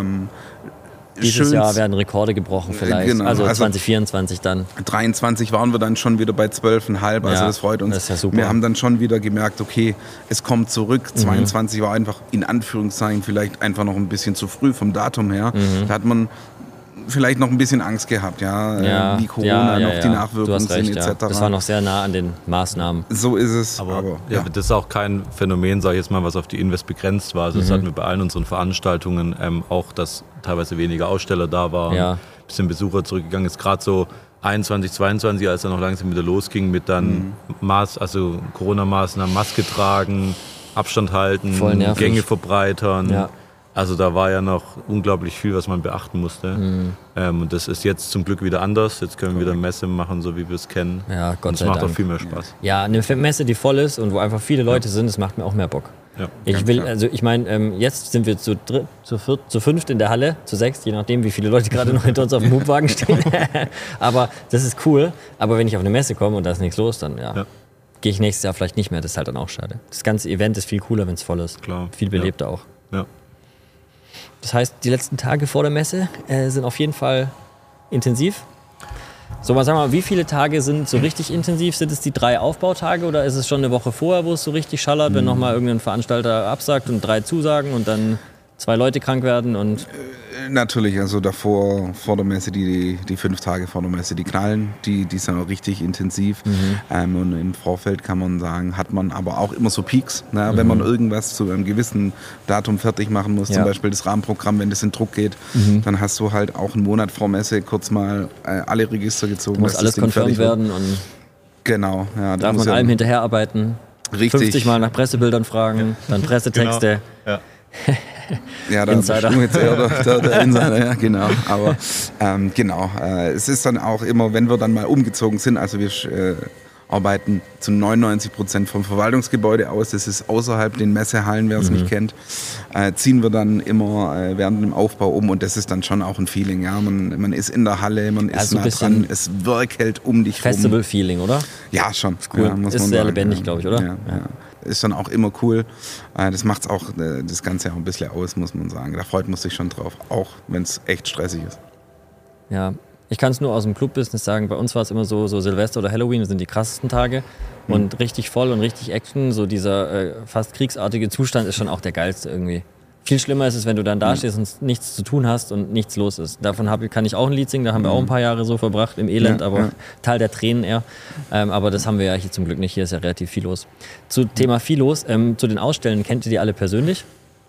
Dieses Jahr werden Rekorde gebrochen vielleicht, genau, also 2024 dann. 23 waren wir dann schon wieder bei 12,5, also das freut uns. Das ist ja super. Wir haben dann schon wieder gemerkt, okay, es kommt zurück. 22 war einfach in Anführungszeichen vielleicht einfach noch ein bisschen zu früh vom Datum her. Da hat man vielleicht noch ein bisschen Angst gehabt, wie Corona noch die Nachwirkungen sind etc. Das war noch sehr nah an den Maßnahmen. So ist es. Aber das ist auch kein Phänomen, sage ich jetzt mal, was auf die Invest begrenzt war. Also das hatten wir bei allen unseren Veranstaltungen auch, dass teilweise weniger Aussteller da waren, ein bisschen Besucher zurückgegangen ist. Gerade so 21, 22, als dann noch langsam wieder losging mit dann Corona-Maßnahmen, Maske tragen, Abstand halten, Gänge verbreitern. Ja. Also da war ja noch unglaublich viel, was man beachten musste. Und das ist jetzt zum Glück wieder anders. Jetzt können wir wieder Messe machen, so wie wir es kennen. Ja, Gott sei Dank. Das macht auch viel mehr Spaß. Ja, eine Messe, die voll ist und wo einfach viele Leute sind, das macht mir auch mehr Bock. Ja, ich meine, jetzt sind wir zu fünft in der Halle, zu sechst, je nachdem, wie viele Leute gerade noch hinter uns auf dem Hubwagen stehen. Aber das ist cool. Aber wenn ich auf eine Messe komme und da ist nichts los, dann gehe ich nächstes Jahr vielleicht nicht mehr. Das ist halt dann auch schade. Das ganze Event ist viel cooler, wenn es voll ist. Klar. Viel belebter auch. Ja. Das heißt, die letzten Tage vor der Messe sind auf jeden Fall intensiv. So, mal sagen wir mal, wie viele Tage sind so richtig intensiv? Sind es die 3 Aufbautage oder ist es schon eine Woche vorher, wo es so richtig schallert, wenn nochmal irgendein Veranstalter absagt und 3 zusagen und dann 2 Leute krank werden? Und natürlich, also davor, vor der Messe, die 5 Tage vor der Messe, die knallen, die sind auch richtig intensiv. Und im Vorfeld kann man sagen, hat man aber auch immer so Peaks, wenn man irgendwas zu einem gewissen Datum fertig machen muss, zum Beispiel das Rahmenprogramm, wenn das in Druck geht, dann hast du halt auch einen Monat vor Messe kurz mal alle Register gezogen. Muss alles confirmed werden. Und genau. Ja, darf man allem hinterherarbeiten. Richtig. 50 Mal nach Pressebildern fragen, dann Pressetexte. Genau. Ja, da Insider. Jetzt eher der Insider, ja, genau. Aber es ist dann auch immer, wenn wir dann mal umgezogen sind, also wir arbeiten zu 99% vom Verwaltungsgebäude aus, das ist außerhalb den Messehallen, wer es nicht kennt, ziehen wir dann immer während dem Aufbau um und das ist dann schon auch ein Feeling, ja, man ist in der Halle, man ist nah dran, es werkelt um dich rum. Festival-Feeling, oder? Ja, schon. Ist cool, ja, ist sehr lebendig, glaube ich, oder? Ja. Ist dann auch immer cool. Das macht auch das Ganze auch ein bisschen aus, muss man sagen. Da freut man sich schon drauf, auch wenn es echt stressig ist. Ja, ich kann es nur aus dem Club-Business sagen, bei uns war es immer so Silvester oder Halloween sind die krassesten Tage und richtig voll und richtig Action, so dieser fast kriegsartige Zustand ist schon auch der geilste irgendwie. Viel schlimmer ist es, wenn du dann da stehst und nichts zu tun hast und nichts los ist. Davon kann ich auch ein Lied singen, da haben wir auch ein paar Jahre so verbracht, im Elend, aber Teil der Tränen eher. Aber das haben wir ja hier zum Glück nicht, hier ist ja relativ viel los. Zu Thema viel los, zu den Ausstellern, kennt ihr die alle persönlich?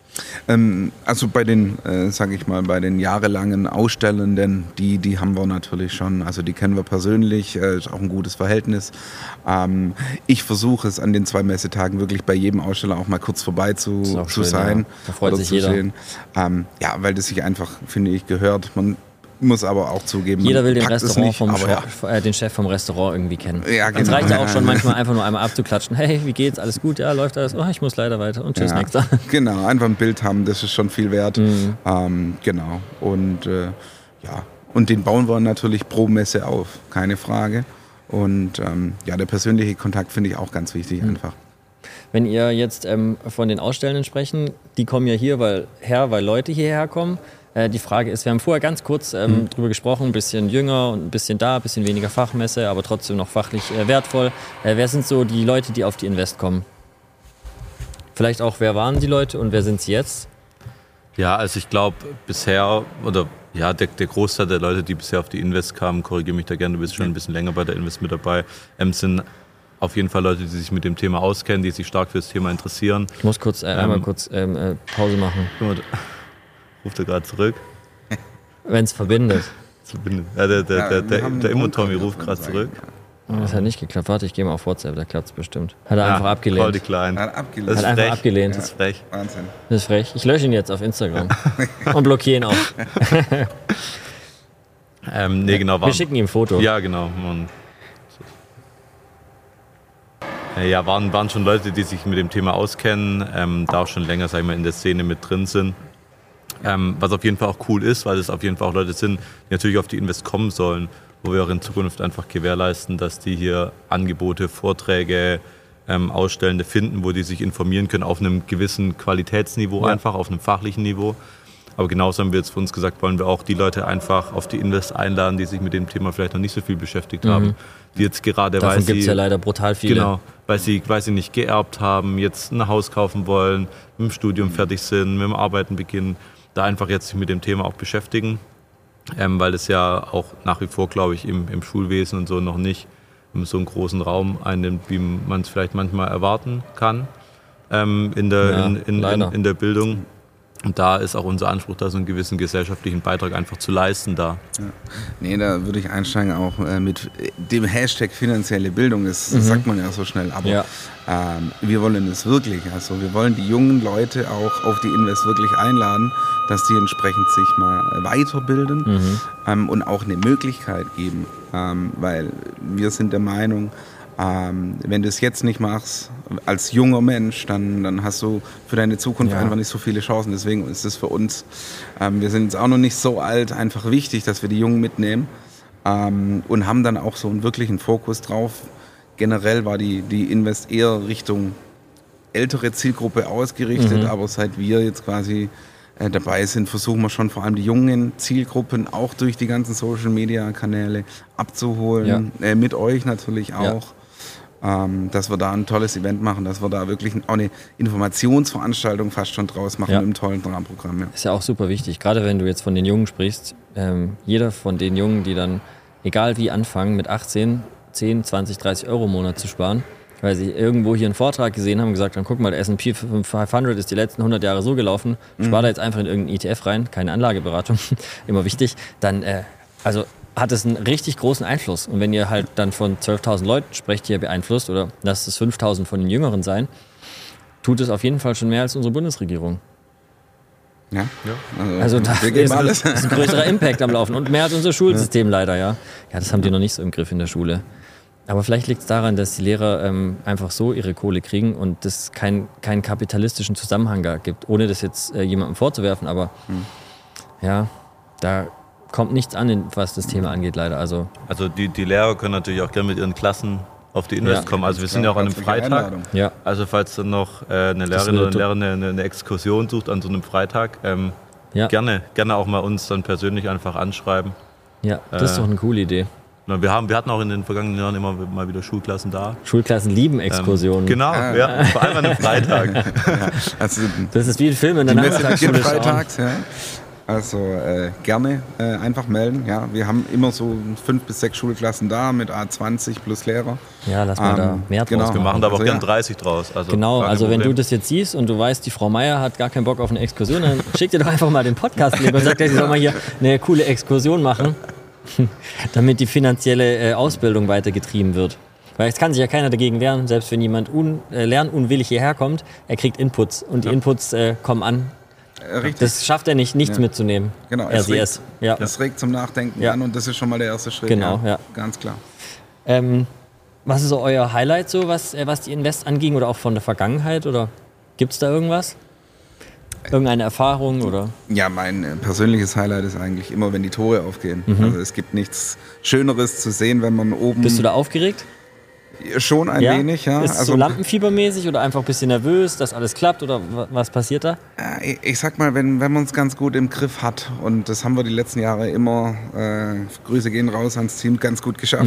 Also bei den, bei den jahrelangen Ausstellenden, die haben wir natürlich schon, also die kennen wir persönlich, ist auch ein gutes Verhältnis. Ich versuche es an den 2 Messetagen wirklich bei jedem Aussteller auch mal kurz vorbei zu sein. Ja. Da freut sich jeder. Weil das sich einfach, finde ich, gehört. Man muss aber auch zugeben, jeder will den den Chef vom Restaurant irgendwie kennen. Ja, genau. Es reicht ja auch schon manchmal einfach nur einmal abzuklatschen. Hey, wie geht's? Alles gut? Ja, läuft alles? Oh, ich muss leider weiter. Und tschüss, nächster. Genau, einfach ein Bild haben, das ist schon viel wert. Genau. Und und den bauen wir natürlich pro Messe auf, keine Frage. Und der persönliche Kontakt finde ich auch ganz wichtig einfach. Wenn ihr jetzt von den Ausstellenden sprechen, die kommen ja hier, weil Leute hierher kommen. Die Frage ist, wir haben vorher ganz kurz drüber gesprochen, ein bisschen jünger und ein bisschen da, ein bisschen weniger Fachmesse, aber trotzdem noch fachlich wertvoll. Wer sind so die Leute, die auf die Invest kommen? Vielleicht auch, wer waren die Leute und wer sind sie jetzt? Ja, also ich glaube bisher, oder ja, der Großteil der Leute, die bisher auf die Invest kamen, korrigiere mich da gerne, du bist schon ein bisschen länger bei der Invest mit dabei, sind auf jeden Fall Leute, die sich mit dem Thema auskennen, die sich stark für das Thema interessieren. Ich muss kurz einmal kurz Pause machen. Ruft er gerade zurück? Wenn es verbindet. Ja, der Immo-Tommy ruft gerade zurück. Das hat nicht geklappt. Warte, ich gehe mal auf WhatsApp, da klappt es bestimmt. Hat er einfach abgelehnt. Paul Klein. Hat abgelehnt. Hat einfach abgelehnt. Das ist frech. Wahnsinn. Das ist frech. Ich lösche ihn jetzt auf Instagram und blockiere ihn auch. Nee, genau. Wir schicken ihm ein Foto. Ja, genau. Ja, waren schon Leute, die sich mit dem Thema auskennen, da auch schon länger, sag ich mal, in der Szene mit drin sind. Was auf jeden Fall auch cool ist, weil es auf jeden Fall auch Leute sind, die natürlich auf die Invest kommen sollen, wo wir auch in Zukunft einfach gewährleisten, dass die hier Angebote, Vorträge, Ausstellende finden, wo die sich informieren können auf einem gewissen Qualitätsniveau, einfach auf einem fachlichen Niveau. Aber genauso haben wir jetzt für uns gesagt, wollen wir auch die Leute einfach auf die Invest einladen, die sich mit dem Thema vielleicht noch nicht so viel beschäftigt haben. Die jetzt gerade, davon gibt es ja leider brutal viele. Genau, weil sie nicht geerbt haben, jetzt ein Haus kaufen wollen, mit dem Studium fertig sind, mit dem Arbeiten beginnen, da einfach jetzt sich mit dem Thema auch beschäftigen. Weil es ja auch nach wie vor, glaube ich, im Schulwesen und so noch nicht so einen großen Raum einnimmt, wie man es vielleicht manchmal erwarten kann in der Bildung. Und da ist auch unser Anspruch, da so einen gewissen gesellschaftlichen Beitrag einfach zu leisten da. Ja. Nee, da würde ich einsteigen auch mit dem Hashtag finanzielle Bildung. Das sagt man ja so schnell, aber wir wollen es wirklich. Also wir wollen die jungen Leute auch auf die Invest wirklich einladen, dass die entsprechend sich mal weiterbilden und auch eine Möglichkeit geben. Weil wir sind der Meinung, wenn du es jetzt nicht machst, als junger Mensch, dann hast du für deine Zukunft einfach nicht so viele Chancen. Deswegen ist es für uns, wir sind jetzt auch noch nicht so alt, einfach wichtig, dass wir die Jungen mitnehmen und haben dann auch so einen wirklichen Fokus drauf. Generell war die Invest eher Richtung ältere Zielgruppe ausgerichtet, aber seit wir jetzt quasi dabei sind, versuchen wir schon vor allem die jungen Zielgruppen auch durch die ganzen Social-Media-Kanäle abzuholen, mit euch natürlich auch. Dass wir da ein tolles Event machen, dass wir da wirklich auch eine Informationsveranstaltung fast schon draus machen mit einem tollen Rahmenprogramm. Ja. Ist ja auch super wichtig, gerade wenn du jetzt von den Jungen sprichst. Jeder von den Jungen, die dann, egal wie, anfangen, mit 18, 10, 20, 30 Euro im Monat zu sparen, weil sie irgendwo hier einen Vortrag gesehen haben und gesagt haben, guck mal, der S&P 500 ist die letzten 100 Jahre so gelaufen, spar da jetzt einfach in irgendeinen ETF rein, keine Anlageberatung, immer wichtig, dann, hat es einen richtig großen Einfluss. Und wenn ihr halt dann von 12.000 Leuten sprecht, die ihr beeinflusst, oder lasst es 5.000 von den Jüngeren sein, tut es auf jeden Fall schon mehr als unsere Bundesregierung. Ja. Also da ist ein größerer Impact am Laufen und mehr als unser Schulsystem leider, ja. Ja, das haben die noch nicht so im Griff in der Schule. Aber vielleicht liegt es daran, dass die Lehrer einfach so ihre Kohle kriegen und es keinen kapitalistischen Zusammenhang gibt, ohne das jetzt jemandem vorzuwerfen, aber ja, da kommt nichts an, was das Thema angeht, leider. Also die Lehrer können natürlich auch gerne mit ihren Klassen auf die Invest kommen. Also wir sind ja auch an einem Freitag. Ja. Also falls dann noch eine Lehrerin oder ein Lehrer eine Exkursion sucht an so einem Freitag, gerne auch mal uns dann persönlich einfach anschreiben. Ja, das ist doch eine coole Idee. Wir hatten auch in den vergangenen Jahren immer mal wieder Schulklassen da. Schulklassen lieben Exkursionen. Genau, vor allem an einem Freitag. Also, das ist wie ein Film in der Nachmittagsschule freitags, Also gerne einfach melden. Ja, wir haben immer so 5 bis 6 Schulklassen da mit A20 plus Lehrer. Ja, lass mal da mehr draus. Wir machen da aber auch gern 30 draus. Also genau, also wenn du das jetzt siehst und du weißt, die Frau Meier hat gar keinen Bock auf eine Exkursion, dann schick dir doch einfach mal den Podcast und sagt, sie soll mal hier eine coole Exkursion machen, damit die finanzielle Ausbildung weitergetrieben wird. Weil es kann sich ja keiner dagegen wehren, selbst wenn jemand lernunwillig hierher kommt, er kriegt Inputs und die Inputs kommen an. Richtig. Das schafft er nicht, nichts mitzunehmen. Genau, es regt zum Nachdenken an und das ist schon mal der erste Schritt. Genau, ganz klar. Was ist so euer Highlight, so, was die Invest anging oder auch von der Vergangenheit? Oder gibt es da irgendwas? Irgendeine Erfahrung? Oder? Ja, mein persönliches Highlight ist eigentlich immer, wenn die Tore aufgehen. Also es gibt nichts Schöneres zu sehen, wenn man oben... Bist du da aufgeregt? Schon ein wenig, ja. Ist es so lampenfiebermäßig oder einfach ein bisschen nervös, dass alles klappt oder was passiert da? Ich sag mal, wenn man es ganz gut im Griff hat, und das haben wir die letzten Jahre immer, Grüße gehen raus ans Team, ganz gut geschafft,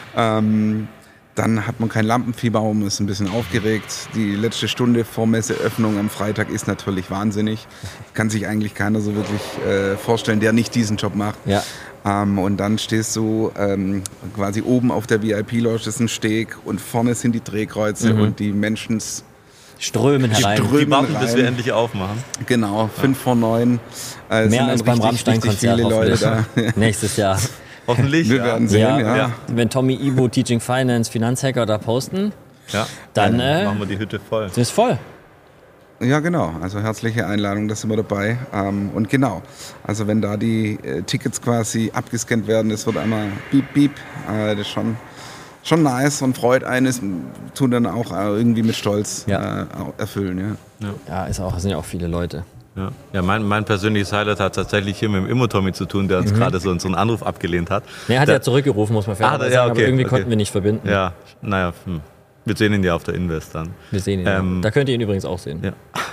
dann hat man kein Lampenfieber, man ist ein bisschen aufgeregt. Die letzte Stunde vor Messeöffnung am Freitag ist natürlich wahnsinnig. Kann sich eigentlich keiner so wirklich vorstellen, der nicht diesen Job macht. Ja. Und dann stehst du quasi oben auf der VIP-Lounge, das ist ein Steg, und vorne sind die Drehkreuze und die Menschen strömen herein. Die warten, bis wir endlich aufmachen. Genau, 8:55. Mehr als beim Rammstein-Konzert hoffentlich. Da. Nächstes Jahr. Hoffentlich. Wir werden sehen, ja. Wenn Tommy Ibo, Teaching Finance, Finanzhacker da posten, dann machen wir die Hütte voll. Das ist voll. Ja, genau. Also herzliche Einladung, da sind wir dabei. Und genau, also wenn da die Tickets quasi abgescannt werden, es wird einmal beep, beep. Das ist schon nice und freut einen, tun dann auch irgendwie mit Stolz erfüllen. Ja, es sind ja auch viele Leute. Ja, mein persönliches Highlight hat tatsächlich hier mit dem Immo-Tommy zu tun, der uns gerade so einen Anruf abgelehnt hat. Er hat ja zurückgerufen, muss man fairerweise sagen, aber irgendwie konnten wir nicht verbinden. Ja, naja, wir sehen ihn ja auf der Invest dann. Wir sehen ihn, da könnt ihr ihn übrigens auch sehen.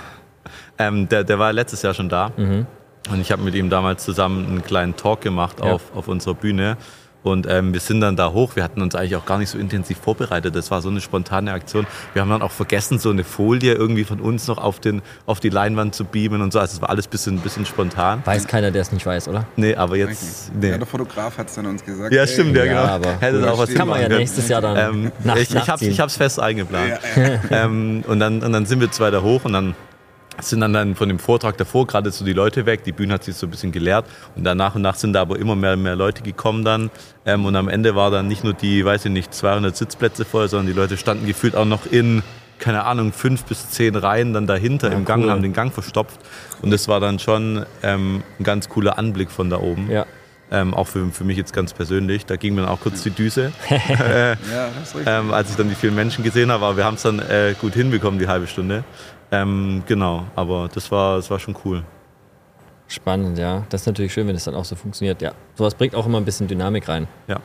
Ja. Der war letztes Jahr schon da und ich habe mit ihm damals zusammen einen kleinen Talk gemacht auf unserer Bühne. Und wir sind dann da hoch. Wir hatten uns eigentlich auch gar nicht so intensiv vorbereitet. Das war so eine spontane Aktion. Wir haben dann auch vergessen, so eine Folie irgendwie von uns noch auf die Leinwand zu beamen und so. Also es war alles ein bisschen spontan. Weiß keiner, der es nicht weiß, oder? Nee, aber jetzt... Nee. Ja, der Fotograf hat es dann uns gesagt. Ja, stimmt, genau. Aber hätte auch was kann man ja nächstes Jahr dann ich habe es fest eingeplant. Ja. Und dann sind wir zwei da hoch und dann sind dann von dem Vortrag davor gerade so die Leute weg, die Bühne hat sich so ein bisschen geleert und dann nach und nach sind da aber immer mehr Leute gekommen dann und am Ende war dann nicht nur die, 200 Sitzplätze voll, sondern die Leute standen gefühlt auch noch in, keine Ahnung, 5 bis 10 Reihen dann dahinter im Gang und haben den Gang verstopft und das war dann schon ein ganz cooler Anblick von da oben. Ja. Auch für mich jetzt ganz persönlich, da ging mir dann auch kurz die Düse, als ich dann die vielen Menschen gesehen habe, aber wir haben es dann gut hinbekommen, die halbe Stunde. Genau, aber das war schon cool. Spannend, ja. Das ist natürlich schön, wenn das dann auch so funktioniert. Ja, sowas bringt auch immer ein bisschen Dynamik rein. Ja.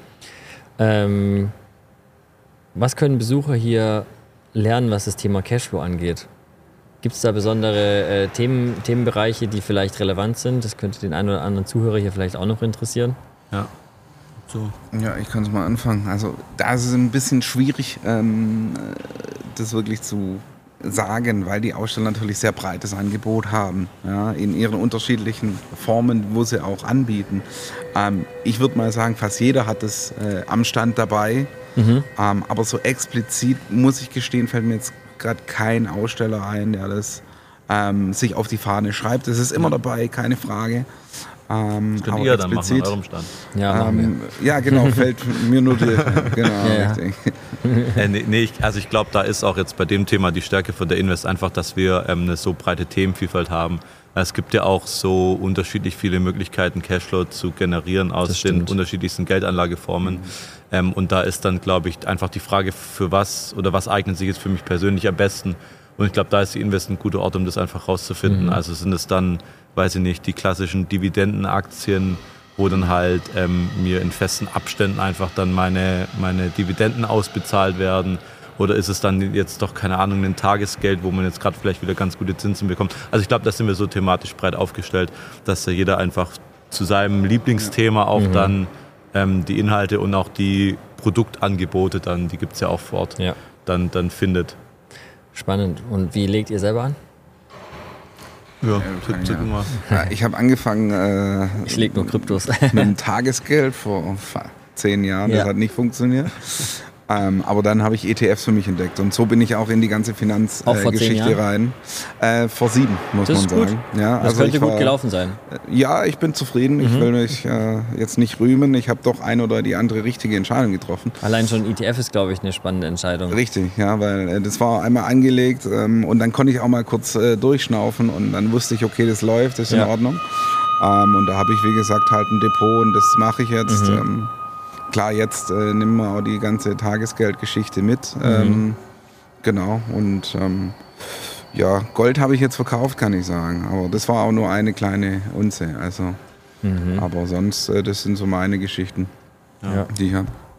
Was können Besucher hier lernen, was das Thema Cashflow angeht? Gibt es da besondere Themenbereiche, die vielleicht relevant sind? Das könnte den einen oder anderen Zuhörer hier vielleicht auch noch interessieren. Ja. So. Ja, ich kann es mal anfangen. Also da ist es ein bisschen schwierig, das wirklich zu sagen, weil die Aussteller natürlich sehr breites Angebot haben, in ihren unterschiedlichen Formen, wo sie auch anbieten. Ich würde mal sagen, fast jeder hat es am Stand dabei, aber so explizit, muss ich gestehen, fällt mir jetzt gerade kein Aussteller ein, der das sich auf die Fahne schreibt. Es ist immer dabei, keine Frage. Das könnt ihr dann machen an eurem Stand. Ja, genau, fällt mir nur die... Genau, richtig. Ich glaube, da ist auch jetzt bei dem Thema die Stärke von der Invest einfach, dass wir eine so breite Themenvielfalt haben. Es gibt ja auch so unterschiedlich viele Möglichkeiten, Cashflow zu generieren aus den unterschiedlichsten Geldanlageformen. Und da ist dann, glaube ich, einfach die Frage, für was oder was eignet sich jetzt für mich persönlich am besten. Und ich glaube, da ist die Invest ein guter Ort, um das einfach rauszufinden. Also sind es dann, weiß ich nicht, die klassischen Dividendenaktien, wo dann halt mir in festen Abständen einfach dann meine Dividenden ausbezahlt werden. Oder ist es dann jetzt doch, keine Ahnung, ein Tagesgeld, wo man jetzt gerade vielleicht wieder ganz gute Zinsen bekommt. Also ich glaube, da sind wir so thematisch breit aufgestellt, dass da jeder einfach zu seinem Lieblingsthema auch dann die Inhalte und auch die Produktangebote dann, die gibt es ja auch vor Ort, dann findet. Spannend. Und wie legt ihr selber an? Ich habe angefangen ich lege nur Kryptos. mit dem Tagesgeld vor 10 Jahren. Das hat nicht funktioniert. Aber dann habe ich ETFs für mich entdeckt. Und so bin ich auch in die ganze Finanzgeschichte rein. Vor 7, muss man sagen. Ja, das könnte gut gelaufen sein. Ja, ich bin zufrieden. Ich will mich jetzt nicht rühmen. Ich habe doch eine oder die andere richtige Entscheidung getroffen. Allein schon ETF ist, glaube ich, eine spannende Entscheidung. Richtig, ja, weil das war einmal angelegt und dann konnte ich auch mal kurz durchschnaufen und dann wusste ich, okay, das läuft, das ist in Ordnung. Und da habe ich, wie gesagt, halt ein Depot und das mache ich jetzt. Klar, jetzt nehmen wir auch die ganze Tagesgeldgeschichte mit. Genau. Und Gold habe ich jetzt verkauft, kann ich sagen. Aber das war auch nur eine kleine Unze. Also, aber sonst, das sind so meine Geschichten, die ich habe.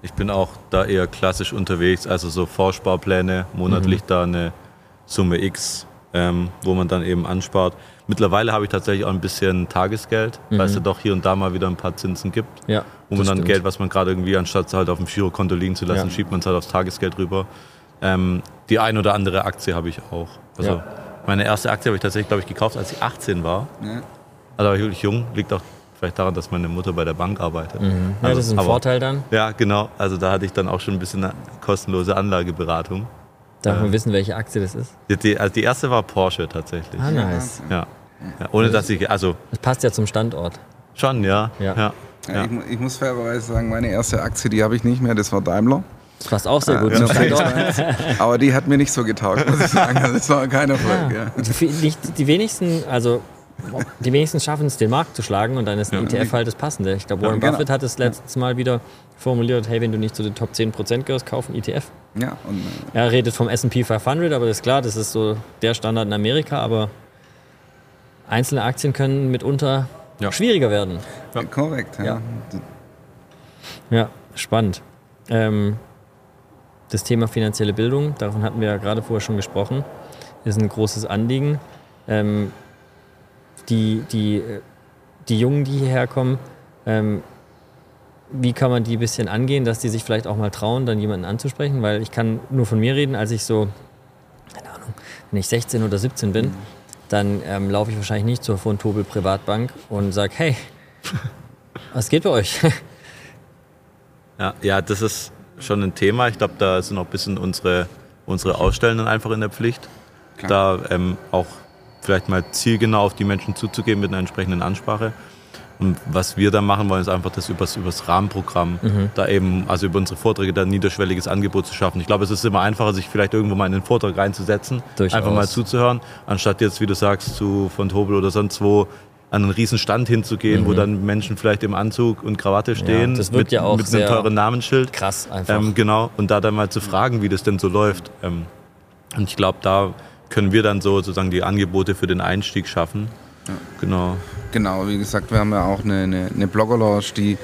Ich bin auch da eher klassisch unterwegs, also so Vorsparpläne, monatlich da eine Summe X, wo man dann eben anspart. Mittlerweile habe ich tatsächlich auch ein bisschen Tagesgeld, weil es ja doch hier und da mal wieder ein paar Zinsen gibt. Ja, wo man dann Geld, was man gerade irgendwie, anstatt es halt auf dem Girokonto liegen zu lassen, schiebt man es halt aufs Tagesgeld rüber. Die ein oder andere Aktie habe ich auch. Also meine erste Aktie habe ich tatsächlich, glaube ich, gekauft, als ich 18 war. Ja. Also war ich wirklich jung, liegt auch vielleicht daran, dass meine Mutter bei der Bank arbeitet. Ja, das ist ein Vorteil dann. Ja, genau. Also da hatte ich dann auch schon ein bisschen eine kostenlose Anlageberatung. Darf man wissen, welche Aktie das ist? Die erste war Porsche tatsächlich. Ah, nice. Ja. Ohne dass ich, also... Das passt ja zum Standort. Schon, ja. Ich muss fairerweise sagen, meine erste Aktie, die habe ich nicht mehr, das war Daimler. Das passt auch sehr gut zum Standort. Aber die hat mir nicht so getaugt, muss ich sagen. Also das war kein Erfolg. Ja. Die wenigsten schaffen es, den Markt zu schlagen und dann ist ein ETF halt das Passende. Ich glaube, Warren Buffett hat es letztes Mal wieder formuliert, hey, wenn du nicht zu den Top 10% gehörst, kauf einen ETF. Ja, er redet vom S&P 500, aber das ist klar, das ist so der Standard in Amerika, aber einzelne Aktien können mitunter schwieriger werden. Ja. Korrekt, ja. Ja, spannend. Das Thema finanzielle Bildung, davon hatten wir ja gerade vorher schon gesprochen, ist ein großes Anliegen. Die Jungen, die hierher kommen, wie kann man die ein bisschen angehen, dass die sich vielleicht auch mal trauen, dann jemanden anzusprechen? Weil ich kann nur von mir reden, als ich so, keine Ahnung, wenn ich 16 oder 17 bin, dann laufe ich wahrscheinlich nicht zur Vontobel Privatbank und sage, hey, was geht bei euch? Ja, das ist schon ein Thema. Ich glaube, da sind auch ein bisschen unsere Ausstellenden einfach in der Pflicht. Klar. Da auch vielleicht mal zielgenau auf die Menschen zuzugehen mit einer entsprechenden Ansprache. Und was wir dann machen wollen, ist einfach das übers Rahmenprogramm, da eben, also über unsere Vorträge, da ein niederschwelliges Angebot zu schaffen. Ich glaube, es ist immer einfacher, sich vielleicht irgendwo mal in den Vortrag reinzusetzen, einfach mal zuzuhören, anstatt jetzt, wie du sagst, zu Vontobel oder sonst wo an einen riesen Stand hinzugehen, wo dann Menschen vielleicht im Anzug und Krawatte stehen, das wird mit einem teuren Namensschild. Krass einfach. Genau, und da dann mal zu fragen, wie das denn so läuft. Und ich glaube, da können wir dann sozusagen die Angebote für den Einstieg schaffen. Ja. Genau, wie gesagt, wir haben ja auch eine Blogger-Lounge, die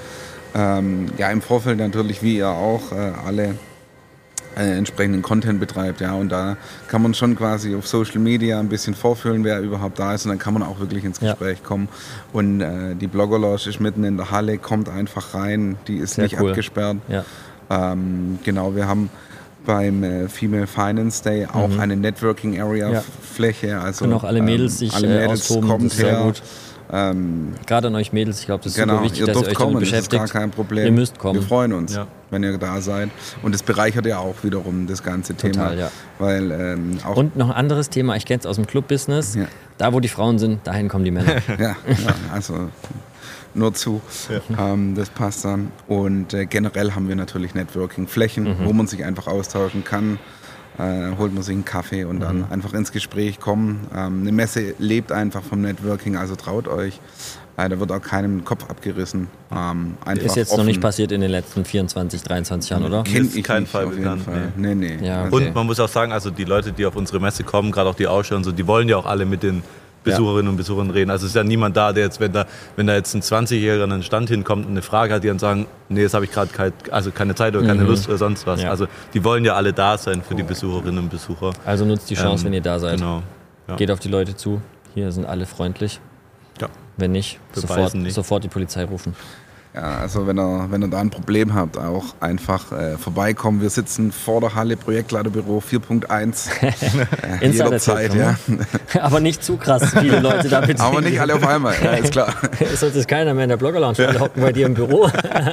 im Vorfeld natürlich, wie ihr auch, alle entsprechenden Content betreibt. Ja, und da kann man schon quasi auf Social Media ein bisschen vorfühlen, wer überhaupt da ist, und dann kann man auch wirklich ins Gespräch kommen. Und die Blogger-Lounge ist mitten in der Halle, kommt einfach rein, die ist sehr nicht abgesperrt. Ja. Genau, wir haben beim Female Finance Day auch eine Networking-Area-Fläche. Also können auch alle Mädels sich austoben, kommt das ist sehr her. gut. Gerade an euch Mädels, ich glaube, das ist super wichtig, dass ihr euch kommen, damit beschäftigt. Das ist gar kein Problem. Ihr müsst kommen. Wir freuen uns, wenn ihr da seid. Und das bereichert ja auch wiederum das ganze Thema. Total, ja. Weil, auch und noch ein anderes Thema, ich kenne es aus dem Club-Business. Ja. Da, wo die Frauen sind, dahin kommen die Männer. Also nur zu. Ja. Das passt dann. Und generell haben wir natürlich Networking-Flächen, wo man sich einfach austauschen kann. Holt man sich einen Kaffee und dann einfach ins Gespräch kommen. Eine Messe lebt einfach vom Networking, also traut euch. Da wird auch keinem Kopf abgerissen. Ist jetzt noch nicht passiert in den letzten 24, 23 Jahren, oder? Kenn ich keinen Fall bekannt. Nee. Ja, okay. Und man muss auch sagen, also die Leute, die auf unsere Messe kommen, gerade auch die Aussteller und so, die wollen ja auch alle mit den Besucherinnen und Besuchern reden. Also es ist ja niemand da, der jetzt, wenn da jetzt ein 20-Jähriger an den Stand hinkommt und eine Frage hat, die dann sagen, nee, jetzt habe ich gerade keine Zeit oder keine Lust oder sonst was. Ja. Also die wollen ja alle da sein für die Besucherinnen und Besucher. Also nutzt die Chance, wenn ihr da seid. Genau. Ja. Geht auf die Leute zu. Hier sind alle freundlich. Ja. Wenn nicht, sofort die Polizei rufen. Ja, also wenn ihr da ein Problem habt, auch einfach vorbeikommen. Wir sitzen vor der Halle, Projektleiterbüro 4.1. Jederzeit, ja. Aber nicht zu krass viele Leute da bitte. Aber nicht alle auf einmal, ja, ist klar. Sonst ist keiner mehr in der Blogger-Lounge, alle hocken bei dir im Büro.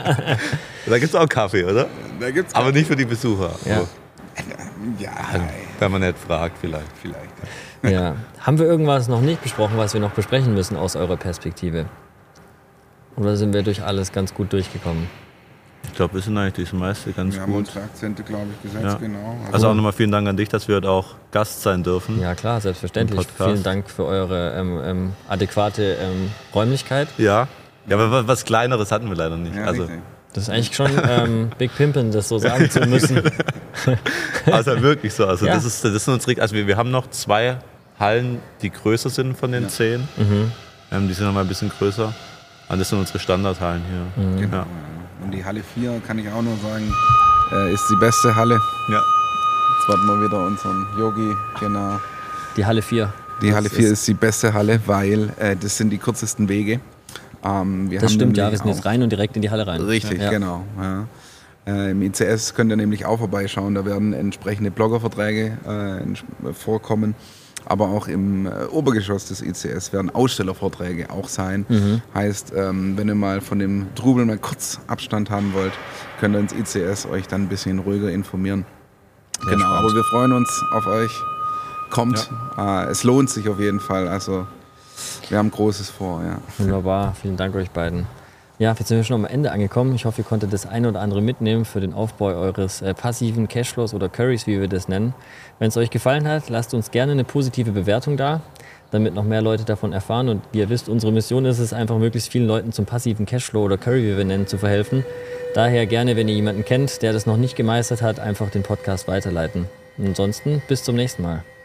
Da gibt es auch Kaffee, oder? Da gibt's aber nicht für die Besucher. Ja. Wenn man nicht fragt, vielleicht. Ja. Haben wir irgendwas noch nicht besprochen, was wir noch besprechen müssen aus eurer Perspektive? Oder sind wir durch alles ganz gut durchgekommen? Ich glaube, wir sind eigentlich das meiste ganz gut. Wir haben unsere Akzente, glaube ich, gesetzt, genau. Also auch nochmal vielen Dank an dich, dass wir heute auch Gast sein dürfen. Ja klar, selbstverständlich. Vielen Dank für eure adäquate Räumlichkeit. Ja, aber was Kleineres hatten wir leider nicht. Ja, also das ist eigentlich schon Big Pimpin', das so sagen zu müssen. Also wirklich so. Also das sind unsere, also wir haben noch 2 Hallen, die größer sind von den 10. Die sind noch mal ein bisschen größer. Und das sind unsere Standardhallen hier. Genau. Und die Halle 4, kann ich auch nur sagen, ist die beste Halle. Ja. Jetzt warten wir wieder unseren Yogi, genau. Die Halle 4. Die Halle 4 ist die beste Halle, weil das sind die kürzesten Wege. Das stimmt, ja, wir sind jetzt rein und direkt in die Halle rein. Richtig, ja. Genau. Ja. Im ICS könnt ihr nämlich auch vorbeischauen, da werden entsprechende Bloggerverträge vorkommen. Aber auch im Obergeschoss des ICS werden Ausstellervorträge auch sein. Heißt, wenn ihr mal von dem Trubel mal kurz Abstand haben wollt, könnt ihr ins ICS euch dann ein bisschen ruhiger informieren. Sehr genau, spannend. Aber wir freuen uns auf euch. Kommt, es lohnt sich auf jeden Fall. Also wir haben Großes vor. Ja. Wunderbar, vielen Dank euch beiden. Ja, jetzt sind wir schon am Ende angekommen. Ich hoffe, ihr konntet das eine oder andere mitnehmen für den Aufbau eures passiven Cashflows oder Curries, wie wir das nennen. Wenn es euch gefallen hat, lasst uns gerne eine positive Bewertung da, damit noch mehr Leute davon erfahren. Und wie ihr wisst, unsere Mission ist es einfach, möglichst vielen Leuten zum passiven Cashflow oder Curry, wie wir nennen, zu verhelfen. Daher gerne, wenn ihr jemanden kennt, der das noch nicht gemeistert hat, einfach den Podcast weiterleiten. Und ansonsten bis zum nächsten Mal.